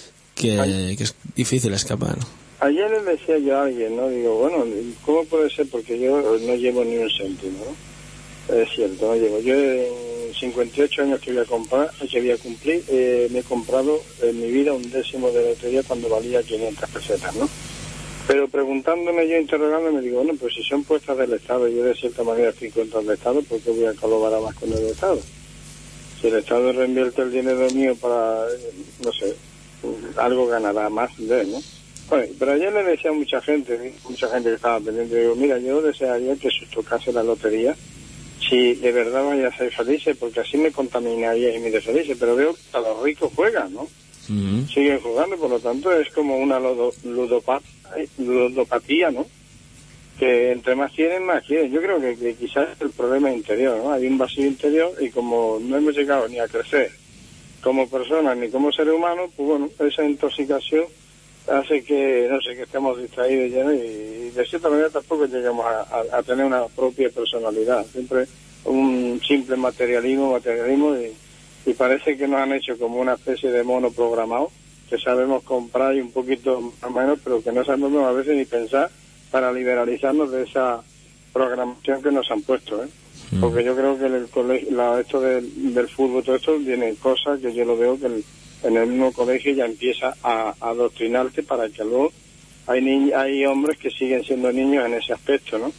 que, que es difícil escapar. Ayer le decía yo a alguien, ¿no? Digo, bueno, ¿cómo puede ser? Porque yo no llevo ni un céntimo, ¿no? Es cierto, no llevo. Yo en cincuenta y ocho años que voy a comprar, que voy a cumplir, eh, me he comprado en mi vida un décimo de lotería cuando valía quinientas pesetas, ¿no? Pero preguntándome yo, interrogándome, digo, bueno, pues si son puestas del Estado, yo de cierta manera estoy contra el Estado, ¿por qué voy a colaborar más con el Estado? Si el Estado reinvierte el dinero mío para, eh, no sé, algo ganará más de él, ¿no? Bueno, pero ayer le decía a mucha gente, mucha gente que estaba pendiente, digo, mira, yo desearía que se os tocase la lotería si de verdad vaya a ser felices, porque así me contaminaría y me de felices, pero veo que a los ricos juegan, ¿no? Mm. Siguen jugando, por lo tanto es como una ludo, ludopat, ludopatía, ¿no? Que entre más quieren, más quieren. Yo creo que, que quizás es el problema interior, ¿no? Hay un vacío interior y como no hemos llegado ni a crecer como personas ni como seres humanos, pues bueno, esa intoxicación hace que, no sé, que estemos distraídos ya, ¿no? y de cierta manera tampoco llegamos a, a, a tener una propia personalidad. Siempre un simple materialismo, materialismo y, y parece que nos han hecho como una especie de mono programado que sabemos comprar y un poquito más o menos, pero que no sabemos a veces ni pensar para liberalizarnos de esa programación que nos han puesto, ¿eh? Mm. Porque yo creo que el colegio, la, esto del, del fútbol, todo esto tiene cosas que yo lo veo que el, en el mismo colegio ya empieza a, a adoctrinarte para que luego hay ni, hay hombres que siguen siendo niños en ese aspecto, ¿no?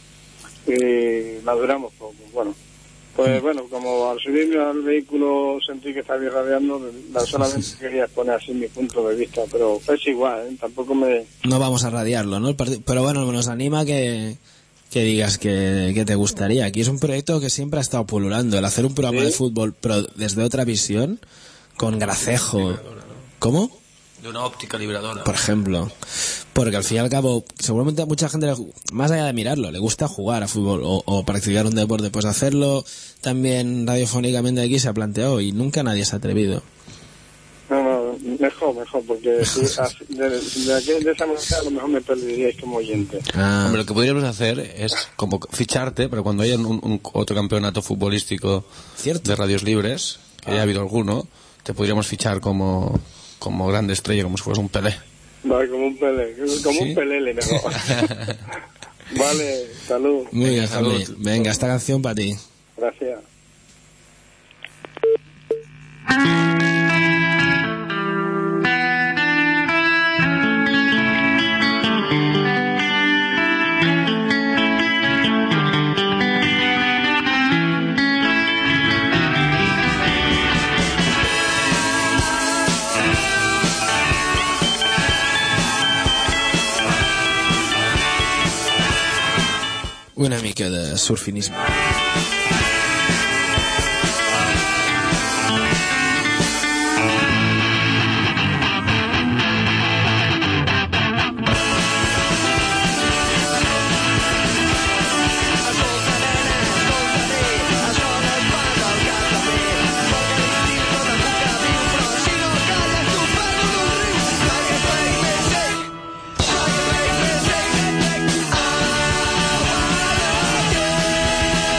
Y maduramos poco. Bueno, pues bueno, como al subirme al vehículo sentí que estaba irradiando, la solamente quería poner así mi punto de vista, pero es igual, ¿eh? Tampoco me... No vamos a radiarlo, ¿no? El partido, pero bueno, nos anima que, que digas que, que te gustaría. Aquí es un proyecto que siempre ha estado pululando, el hacer un programa ¿Sí? de fútbol, pero desde otra visión, con gracejo. ¿Cómo? De una óptica liberadora. Por ejemplo. Porque al fin y al cabo, seguramente a mucha gente, le- más allá de mirarlo, le gusta jugar a fútbol o, o practicar un deporte. Pues hacerlo también radiofónicamente aquí se ha planteado y nunca nadie se ha atrevido. No, no, mejor, mejor, porque si, así- de, de, aquel- de esa manera a lo mejor me perderíais como oyente. Ah, Hombre, lo que podríamos hacer es como ficharte, pero cuando haya un, un- otro campeonato futbolístico Cierto. de radios libres, que haya habido alguno, te podríamos fichar como, como grande estrella, como si fueras un Pelé. Vale, como un pelé, como ¿Sí? un pelele mejor. Vale, salud. muy bien, salud. Javi. Venga, esta canción para ti. Gracias. Una mica de surfinisme. Thank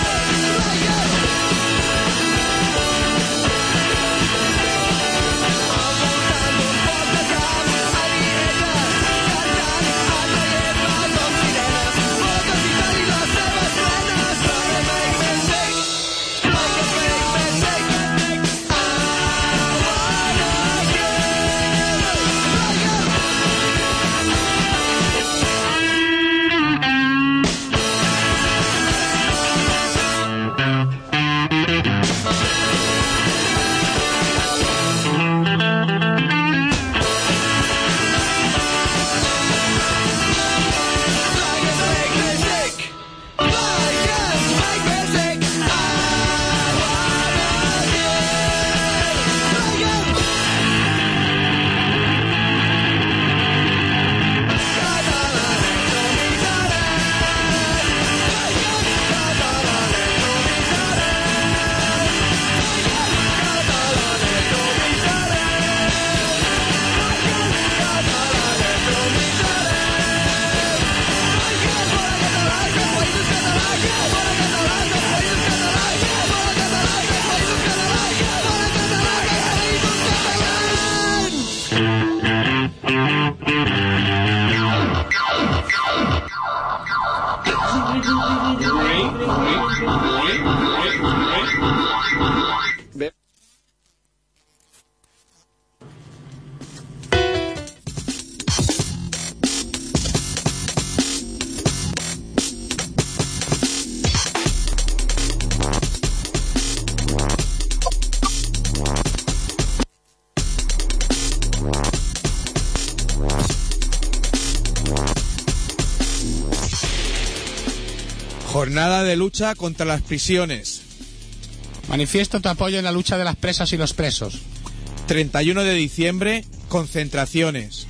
Jornada de lucha contra las prisiones. Manifiesto tu apoyo en la lucha de las presas y los presos. treinta y uno de diciembre, concentraciones.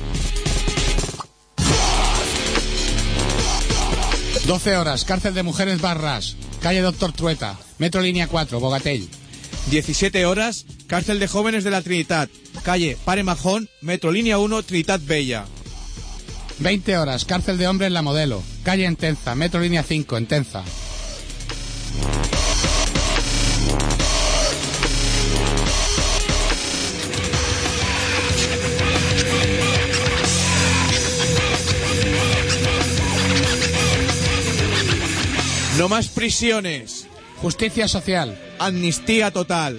doce horas, cárcel de mujeres Barras, calle Doctor Trueta, metro línea cuatro, Bogatell. diecisiete horas, cárcel de jóvenes de la Trinitat, calle Pare Majón, metro línea uno, Trinitat Vella. veinte horas, cárcel de hombres La Modelo, calle Entenza, metro línea cinco, Entenza. No más prisiones. Justicia social. Amnistía total.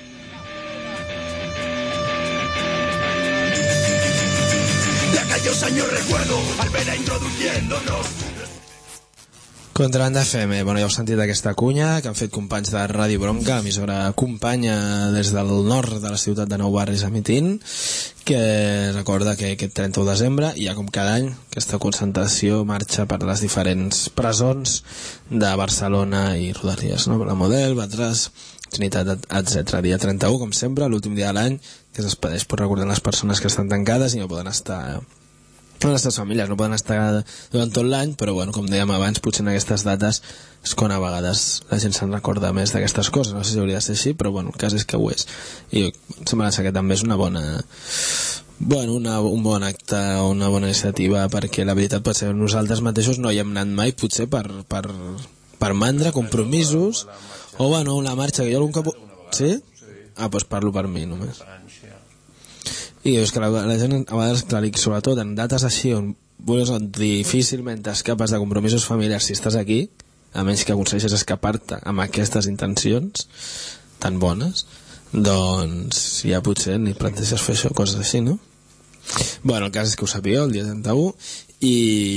De aquellos años recuerdo, Alvera introduciéndonos. Contrabanda F M, bueno, ja heu sentit aquesta cunya que han fet companys de Ràdio Bronca, emissora companya des del nord de la ciutat de Nou Barris emitint, que recorda que aquest trenta-u de desembre, i ja com cada any, aquesta concentració marxa per les diferents presons de Barcelona i Rodalies, no? La Model, Batràs, Trinitat, etcètera. Dia trenta-u, com sempre, l'últim dia de l'any, que s'expedeix per recordar les persones que estan tancades i no poden estar... les nostres famílies no poden estar durant tot l'any, però bueno, com dèiem abans, potser en aquestes dates és quan a vegades la gent se'n recorda més d'aquestes coses. No sé si hauria de ser així, però bueno, el cas és que ho és. I em sembla que també és una bona... bueno, una, un bon acte, una bona iniciativa, perquè la veritat pot ser nosaltres mateixos no hi hem anat mai, potser per, per, per mandra, compromisos, o bueno, una marxa que jo algun cap... Sí? Ah, doncs parlo per mi només. I és que la, la gent a vegades, clar, sobretot en dates així on, on difícilment t'escapes de compromisos familiars si estàs aquí, a menys que aconsegueixes escapar-te amb aquestes intencions tan bones, doncs ja potser ni planteges fer això, coses així, no? Bueno, el cas és que ho sapigueu el dia trenta-u i...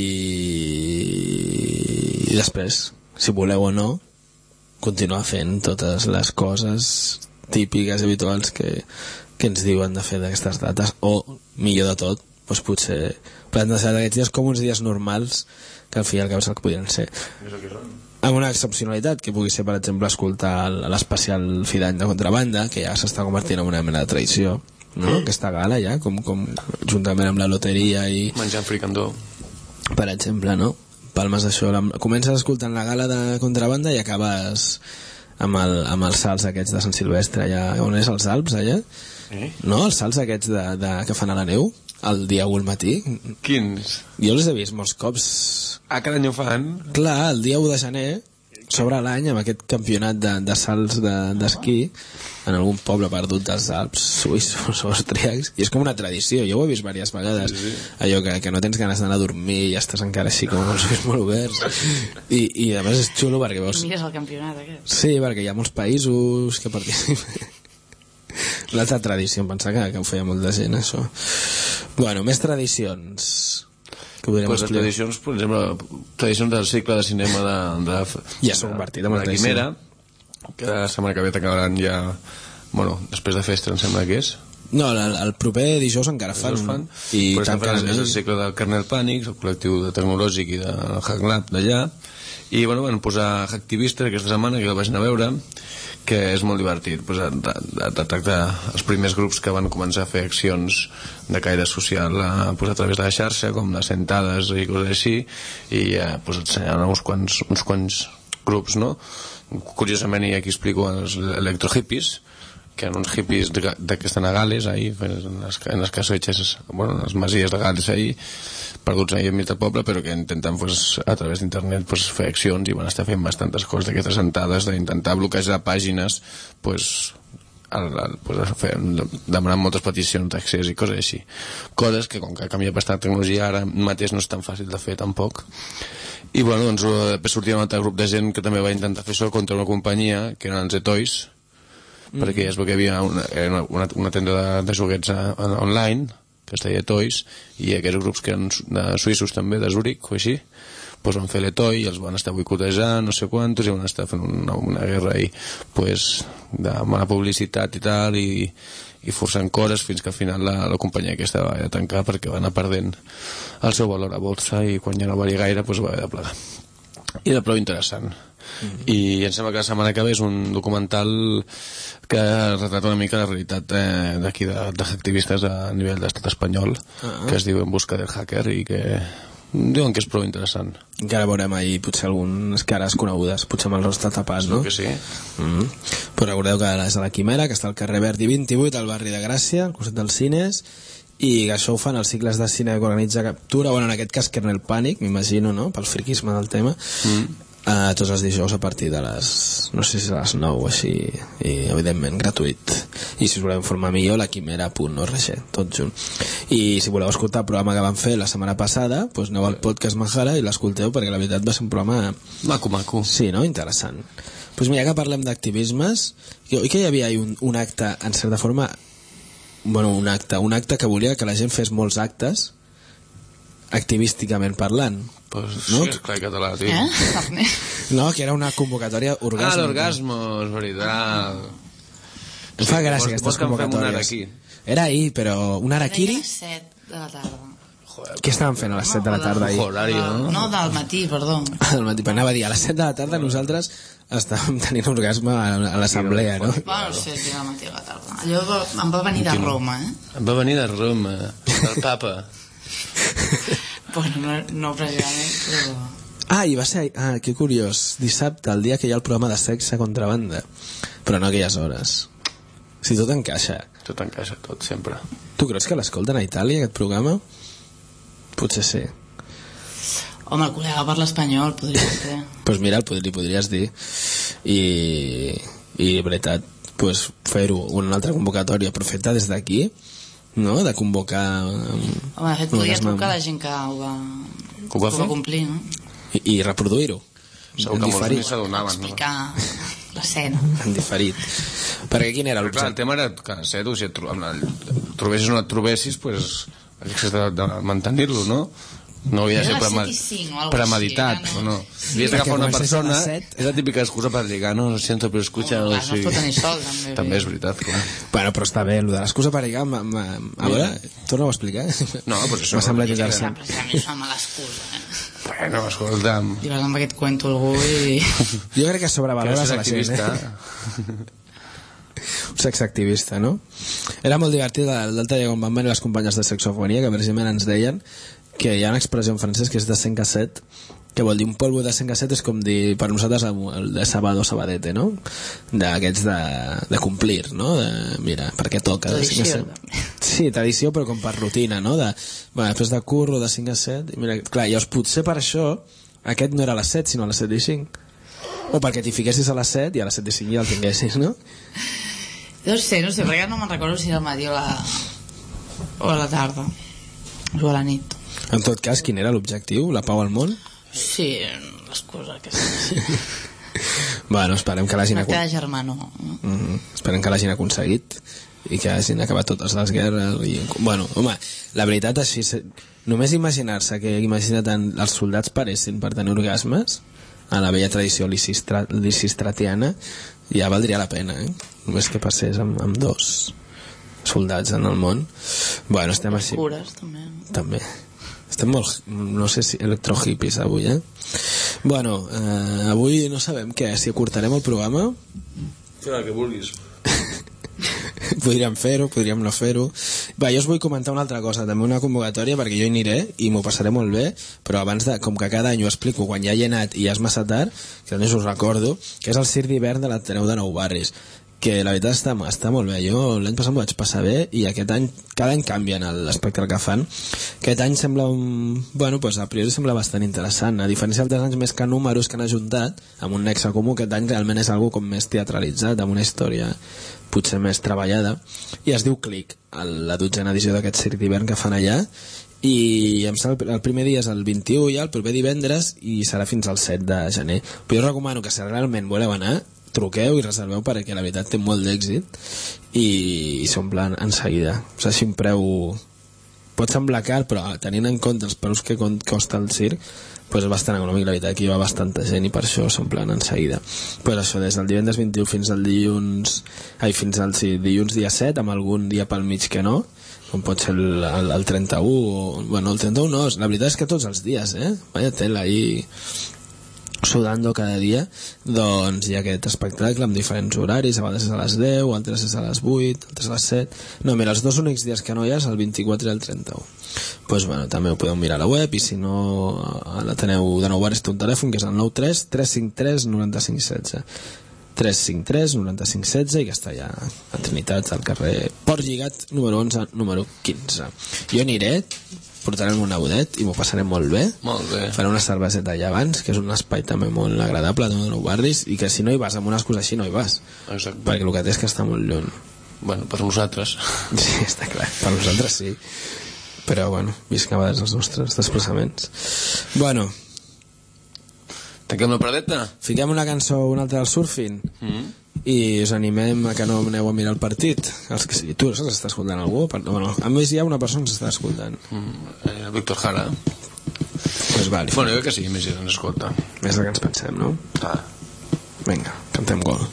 i després, si voleu o no, continuar fent totes les coses típiques i habituals que que ens diuen de fer d'aquestes dates, o millor de tot, doncs potser plantejar aquests dies com uns dies normals que al fi i al cap és el que podrien ser, amb una excepcionalitat que pugui ser, per exemple, escoltar l'especial fi d'any de Contrabanda, que ja s'està convertint en una mena de tradició, no? Mm. Aquesta gala ja, com, com juntament amb la loteria i... menjant fricandó, per exemple, no? Palmes d'això, la... comences escoltant la gala de Contrabanda i acabes amb, el, amb els salts aquests de Sant Silvestre allà, on és els Alps allà? Eh? No, els salts aquests de, de, que fan a la neu el dia u al matí. Quins? Jo els he vist molts cops. Ah, cada any ho fan? Clar, el dia u de gener sobre l'any amb aquest campionat de, de salts d'esquí de, en algun poble perdut dels Alps suïssos o austríacs, i és com una tradició, jo ho he vist diverses vegades, sí, sí. Allò que, que no tens ganes d'anar a dormir i ja estàs encara així com els ulls molt oberts i, i a més és xulo perquè veus... Mires el campionat aquest. Sí, perquè hi ha molts països que participen. L'altra tradició, em pensava que, que ho feia molta gent, això. Bueno, més tradicions que podríem pues explicar. Tradicions, per exemple, tradicions del cicle de cinema de, de, ja s'ha convertit en una Quimera, que la setmana que ve t'acabaran ja, bueno, després de festa em sembla que és. No, el, el proper dijous encara fan, fan. I pues tanquen el cicle del Kernel Panics, el col·lectiu de tecnològic i de Hack Lab d'allà, i bueno, van posar Hacktivista aquesta setmana, que el vagin a veure, que és molt divertit, pues, de, de, de tractar els primers grups que van començar a fer accions de caire social a, pues, a través de la xarxa, com les sentades i coses així, i eh, pues, ensenyant uns quants, uns quants grups, no? Curiosament, i aquí explico els electrohippies, que eren uns hippies de, de que estan a Gales, ahí, en les, en les casoetxes, bueno, en les masies de Gales, ahí, perduts ahí enmig del poble, però que intenten, pues, a través d'internet, pues, fer accions, i van estar fent bastantes coses d'aquestes sentades, d'intentar bloquejar pàgines, pues, al, al, pues, fer, demanant moltes peticions d'accés i coses així. Coses que, com que ha canviat bastant la tecnologia, ara mateix no és tan fàcil de fer, tampoc. I, bueno, doncs, després sortia un altre grup de gent que també va intentar fer això contra una companyia, que eren els E-Toys, mm. perquè és perquè hi havia una, una, una tenda de, de joguets a, a, online, que es deia Toys, i aquests grups que eren de suïssos també, de Zúrich o així, pues van fer l'Etoy i els van estar boicotejant, no sé quantos, i van estar fent una, una guerra ahí, pues, de mala publicitat i tal, i, i forçant coses fins que al final la, la companyia aquesta va haver de tancar perquè va anar perdent el seu valor a bolsa, i quan ja no valia gaire pues va haver de plegar. i era prou interessant. Mm-hmm. I em sembla que la setmana que ve és un documental que retrata una mica la realitat eh, d'aquí de, d'activistes a nivell d'estat espanyol, uh-huh. que es diu En busca del hacker i que diuen que és prou interessant. Encara veurem ahir potser algunes cares conegudes, potser amb el rostre tapat, no? Que sí. Mm-hmm. Però recordeu que és a la Quimera, que està al carrer Verdi vint-i-vuit, al barri de Gràcia, al costat dels cines, i que això ho fan els cicles de cine que organitza Captura, bueno, en aquest cas Kernel Panic, m'imagino, no?, pel friquisme del tema, mm. Uh, tots els dijous a partir de les, no sé si a les nou o així, i evidentment gratuït. I si us voleu informar millor, la quimera punt org, tot junt. I si voleu escoltar el programa que vam fer la setmana passada, doncs aneu al podcast Mahara i l'escolteu, perquè la veritat va ser un programa maco maco, sí, no? Interessant. Doncs pues mira, que parlem d'activismes, oi que hi havia un, un acte en certa forma, bueno, un acte un acte que volia que la gent fes molts actes activísticament parlant, pues, no? Sí, és clar, català, tio. Eh? No, que era una convocatòria orgàsmica. Ah, l'orgasmo, és veritat. Em fa gràcia aquestes convocatòries. Era ahir, però un harakiri? Era a les set de la tarda. Joder, què estaven fent a les set de la tarda ahir? Horari, no? No, del matí, perdó. Del matí, però anava a dir, a les set de la tarda nosaltres estàvem tenint orgasme a, a l'assemblea, no? Bueno, sí, sí, al matí a la tarda. Allò va, em va venir de Roma, eh? Em va venir de Roma, del papa. Bueno, no, no precisament, però... Ah, i va ser... Ah, que curiós. Dissabte, el dia que hi ha el programa de sexe contrabanda. Però no aquelles hores. O sigui, tot encaixa. Tot encaixa, tot, sempre. Tu creus que l'escolten a Itàlia, aquest programa? Potser sí. Home, el col·lega parla espanyol, podria ser. Doncs pues mira, li podries dir. I, i veritat, pues, fer-ho una altra convocatòria, però feta des d'aquí, no? De convocar... Home, de fet, podria trucar la gent que ho va, que ho va, va complir, no? I, i reproduir-ho. Segur que molts ni s'adonaven, no? Explicar l'escena. En diferit. Perquè quin era l'objecte? El tema era que, sé, tu, si et trobessis o no et trobessis, pues, havies de, de mantenir-lo, no? No havia de ser premeditat, premeditat o no? Havies d'agafar una persona, és la típica excusa per lligar, no? Lo siento, però escucha... No, no es pot tenir sol, també. També és veritat, clar. Bueno, però està bé, el de l'excusa per lligar, a veure, torna-ho a explicar. No, pues això... M'ha semblat interessant. Precisament és una mala excusa, eh? Bueno, escolta'm... I vas amb aquest cuento algú i... Jo crec que sobrevalores a la gent, eh? Un sexe activista, no? Era molt divertit l'altre dia quan van venir les companyes de sexofonia, que precisament ens deien que hi ha una expressió en francès que és de cinc a set, que vol dir un polvo de cinc a set és com dir per nosaltres el de sabado sabadete, no? D'aquests de, de complir, no? De, mira, perquè toca de cinc a set. Sí, tradició, però com per rutina, no? De, bueno, després de curro de cinc a set, i mira, clar, llavors potser per això aquest no era a les set, sinó a les set i cinc, o perquè t'hi fiquessis a les set i a les set i cinc ja el tinguessis, no? No sé, no sé, perquè no me'n recordo si era al matí o a la, o a la tarda o a la nit. En tot cas, quin era l'objectiu? La pau al món? Sí, l'excusa que sí. Bueno, esperem que l'hagin aconseguit. La germà, no. Mm-hmm. Esperem que l'hagin aconseguit i que hagin acabat totes les guerres. I... Bueno, home, la veritat així, només imaginar-se que imagina tant els soldats paressin per tenir orgasmes a la vella tradició lisistra... lisistratiana, ja valdria la pena, eh? Només que passés amb, amb dos soldats en el món. Bueno, estem així. Cures, també. També. Estem molt, no sé si electro-hippies avui, eh? Bueno, eh, avui no sabem què, si acortarem el programa. Clar, que vulguis. Podríem fer-ho, podríem no fer-ho. Va, jo us vull comentar una altra cosa, també una convocatòria, perquè jo hi aniré i m'ho passaré molt bé, però abans de, com que cada any ho explico quan ja hi he anat i ja és massa tard, que només us recordo, que és el Circ d'hivern de l'Ateneu de Nou Barris, que la veritat està, està molt bé. Jo l'any passat m'ho vaig passar bé i aquest any, cada any canvien l'espectre que fan. Aquest any sembla un... Bueno, pues a priori sembla bastant interessant. A diferència d'altres anys més que números que han ajuntat, amb un nexe comú, aquest any realment és algo com més teatralitzat, amb una història potser més treballada. I es diu Click, la dotzena edició d'aquest circ d'hivern que fan allà. I em sembla, el primer dia és el vint-i-u ja, el proper divendres, i serà fins al set de gener. Però jo recomano que si realment voleu anar, truqueu i reserveu perquè la veritat té molt d'èxit i, i s'omplen en seguida. O sigui, així un preu pot semblar car, però tenint en compte els preus que costa el circ, pues és bastant econòmic, la veritat, que hi va bastanta gent i per això s'omplen en seguida. Pues això, des del divendres vint-i-u fins al dilluns ai, fins al sí, dilluns dia set, amb algun dia pel mig que no, com pot ser el, el, el trenta-u o, bueno, el trenta-u no, la veritat és que tots els dies, eh? Vaya tela, i sudando cada dia, doncs hi ha aquest espectacle amb diferents horaris, a vegades és a les deu, altres és a les vuit, altres a les set. No, mira, els dos únics dies que no hi ha és el vint-i-quatre i el trenta-u. Pues bueno, també ho podeu mirar a la web, i si no la teniu de nou bares, té un telèfon que és el nou tres tres cinc tres nou cinc un set tres cinc tres nou cinc un set i que està ja a Trinitat, al carrer Port Lligat número onze, número quinze. Jo aniré, portarem un audet i m'ho passarem molt bé. Molt bé. Faré una cerveseta allà abans, que és un espai també molt agradable de nou barris, i que si no hi vas amb una excusa així no hi vas. Exacte. Perquè el que té és que està molt lluny. Bueno, per nosaltres. Sí, està clar, per nosaltres sí. Però bueno, visc a vegades els nostres desplaçaments. Bueno, tanquem la paradeta? Fiquem una cançó, una altra del surfing, mm. i us animem a que no aneu a mirar el partit. Els que, tu no saps, s'està escoltant algú? Bueno, a més hi ha una persona que s'està escoltant. Mm. El Víctor Jara. Pues vale. Bueno, jo que sí, més gent ens escolta. És el que ens pensem, no? Ah. Vinga, cantem gol.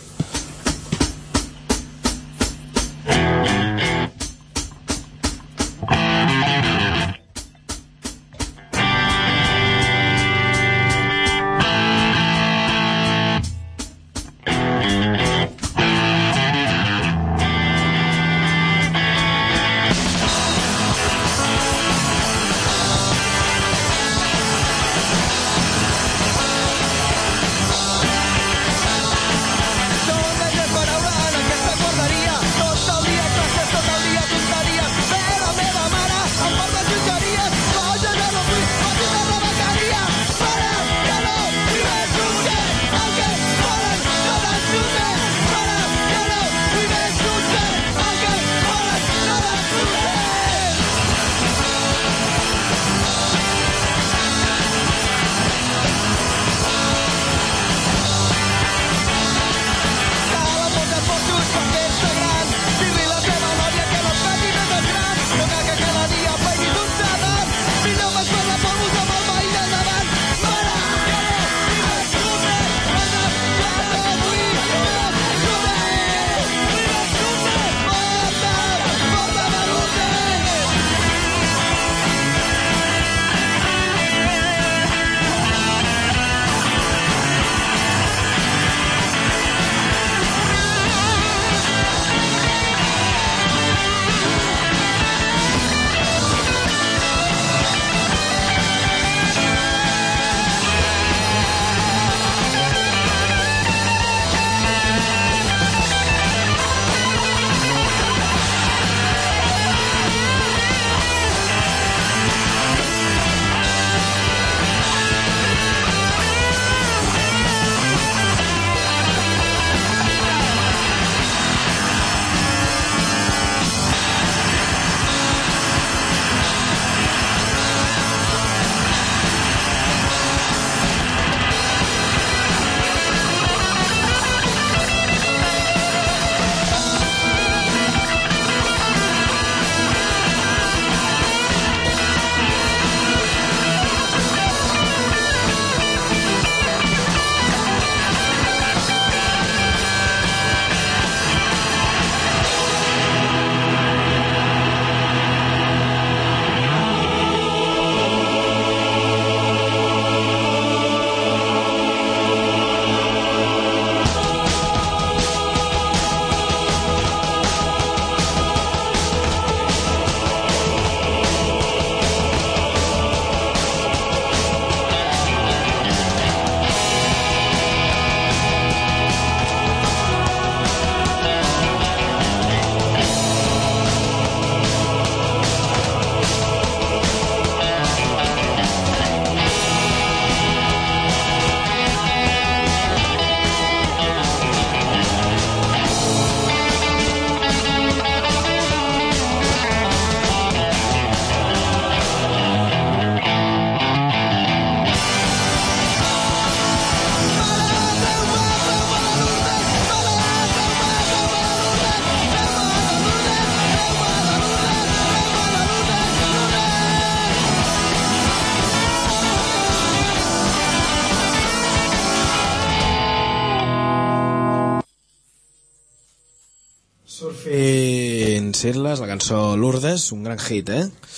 Surfing Sirles, la cançó Lourdes, un gran hit, eh?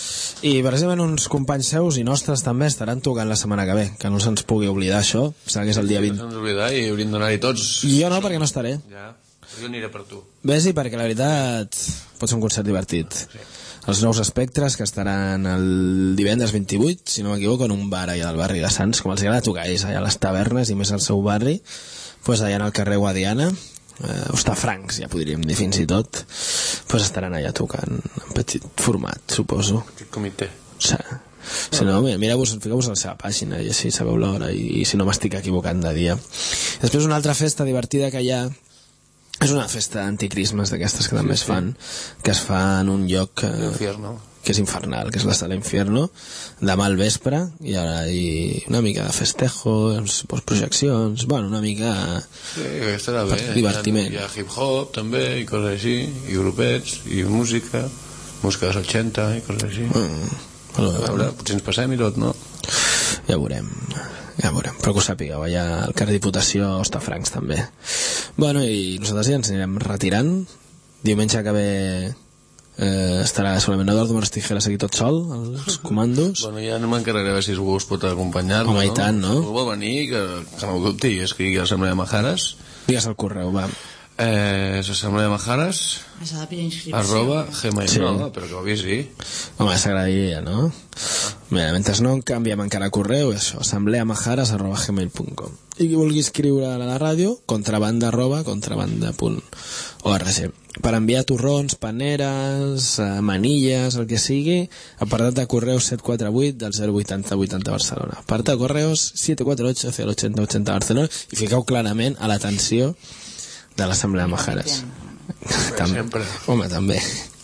I precisament uns companys seus i nostres també estaran tocant la setmana que ve, que no se'ns pugui oblidar això, serà que és el dia vint. No se'ns oblidar i hauríem d'anar-hi tots. Jo no, perquè no estaré. Ja, jo aniré per tu. Ves-hi perquè la veritat pot ser un concert divertit. Sí. Els nous espectres que estaran el divendres vint-i-vuit, si no m'equivoco, en un bar allà del barri de Sants, com els agrada tocar ells allà a les tavernes i més al seu barri, pues allà en el carrer Guadiana, eh, Hostafrancs, ja podríem dir fins i tot, pues estaran allà tocant en petit format, suposo. Petit comitè. Sí. Si no, mireu-vos, fiqueu-vos a la seva pàgina i així sabeu l'hora i, i si no m'estic equivocant de dia. Després una altra festa divertida que hi ha és una festa anticrismes d'aquestes que també sí, es fan, sí. que es fa en un lloc eh, que és infernal, que és la Sala Infierno, demà al vespre, i ara hi una mica de festejo, pues, projeccions, bueno, una mica sí, estarà bé. Divertiment. Hi ha, hi ha hip-hop també, i coses així, i grupets, i música, música dels ochenta, i coses així. Mm. A veure, potser ens passem i tot, no? Ja veurem, ja veurem, però que ho sàpigueu, allà al carrer Diputació Hostafrancs també. Bueno, i nosaltres ja ens anirem retirant. Diumenge que ve eh, estarà solament Eduardo Manos Tijeras aquí tot sol, els comandos. Bueno, ja no m'encarregaré a veure si algú us pot acompanyar. Home, no? I tant, no? Si algú vol venir, que, que no ho dubti, escrigui a l'Assemblea de Majares. Digues el correu, va. Eh, és l'Assemblea de Majares arroba gmail sí. No, però que ho avisi. Home, s'agradaria, no? Mira, mentre no en canviem encara correu, això, assembleamajares arroba gmail punt com. I qui vulgui escriure a la ràdio, contrabanda arroba contrabanda punt org. Per enviar torrons, paneres, manilles, el que sigui, apartat de correus set quatre vuit del zero vuit zero vuit zero Barcelona. Apartat de correus set quatre ocho cero ocho zero ocho Barcelona, i fiqueu clarament a l'atenció de l'Assemblea de Majares. Sempre. Home, també.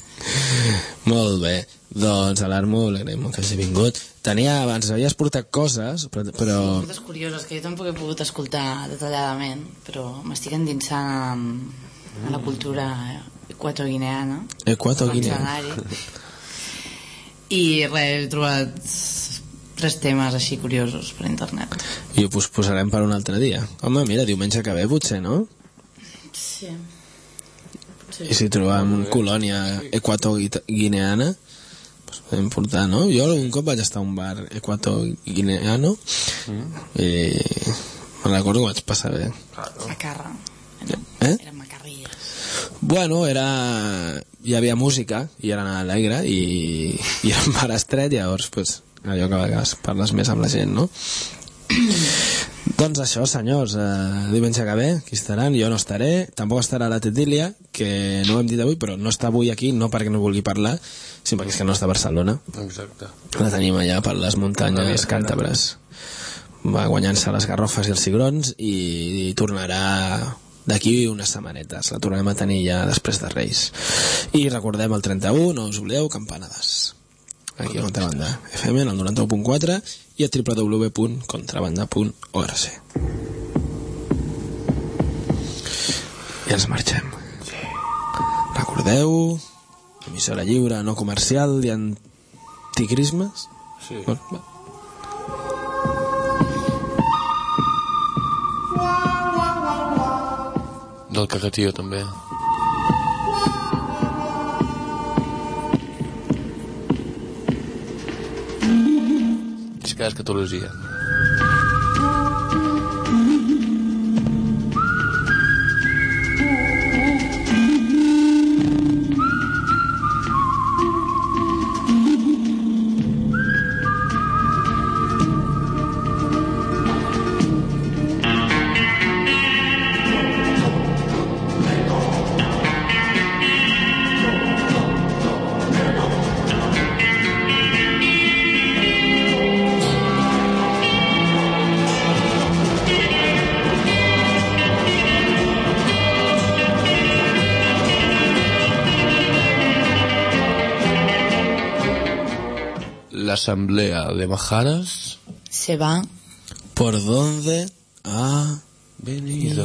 Molt bé. Doncs a l'Armo l'agraïm que hagi vingut. Tenia, abans havies portat coses, però... però... Sí, coses curioses que jo tampoc he pogut escoltar detalladament, però m'estic endinsant en, en la cultura equatoguineana. Equatoguineana. I res, he trobat tres temes així curiosos per internet. I ho posarem per un altre dia. Home, mira, diumenge que ve potser, no? Sí. Sí. I si trobem colònia equatoguineana, pues podem portar, no? Jo un cop vaig estar a un bar equatoguineano mm. i me'n recordo que vaig passar bé. Macarra. Eh? Eren macarrilles. Bueno, era... hi havia música i era alegre i, i era un bar estret, llavors pues, allò que a vegades parles més amb la gent, no? Doncs això, senyors, eh, diumenge que ve, aquí estaran, jo no estaré, tampoc estarà la Tetilia, que no ho hem dit avui, però no està avui aquí, no perquè no vulgui parlar, sinó perquè és que no està a Barcelona. Exacte. La tenim allà per les muntanyes càntabres. Va guanyant-se les garrofes i els cigrons i, i tornarà d'aquí unes setmanetes. La tornarem a tenir ja després de Reis. I recordem el trenta-u, no us oblideu, campanades. Aquí a Contrabanda F M, en el noranta-u punt quatre i a w w w punt contrabanda punt org. I ens marxem. Sí. Recordeu, emissora lliure, no comercial i anticrismes. Sí. Bon, va. Del Cagatío també. Cada escatologia. La Asamblea de Majares se va. ¿Por dónde ha venido?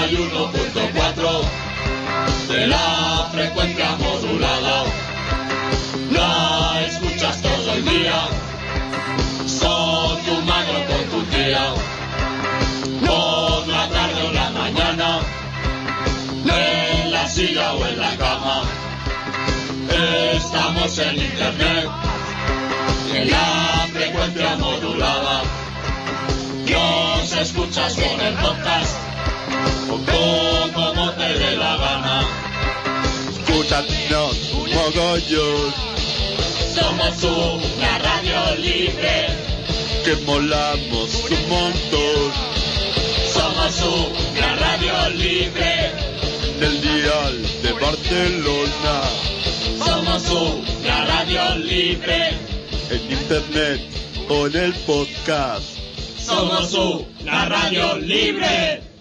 y uno punto cuatro de la frecuencia modulada. La escuchas todo el día, con tu madre o con tu tía, por la tarde o la mañana, en la silla o en la cama. Estamos en internet, en la frecuencia modulada. Nos escuchas con el podcast o como te dé la gana. Escúchanos un mogollón. Somos una radio libre, que molamos un montón. Somos una radio libre, del dial de Barcelona. Somos una radio libre, en internet o en el podcast. Somos una radio libre.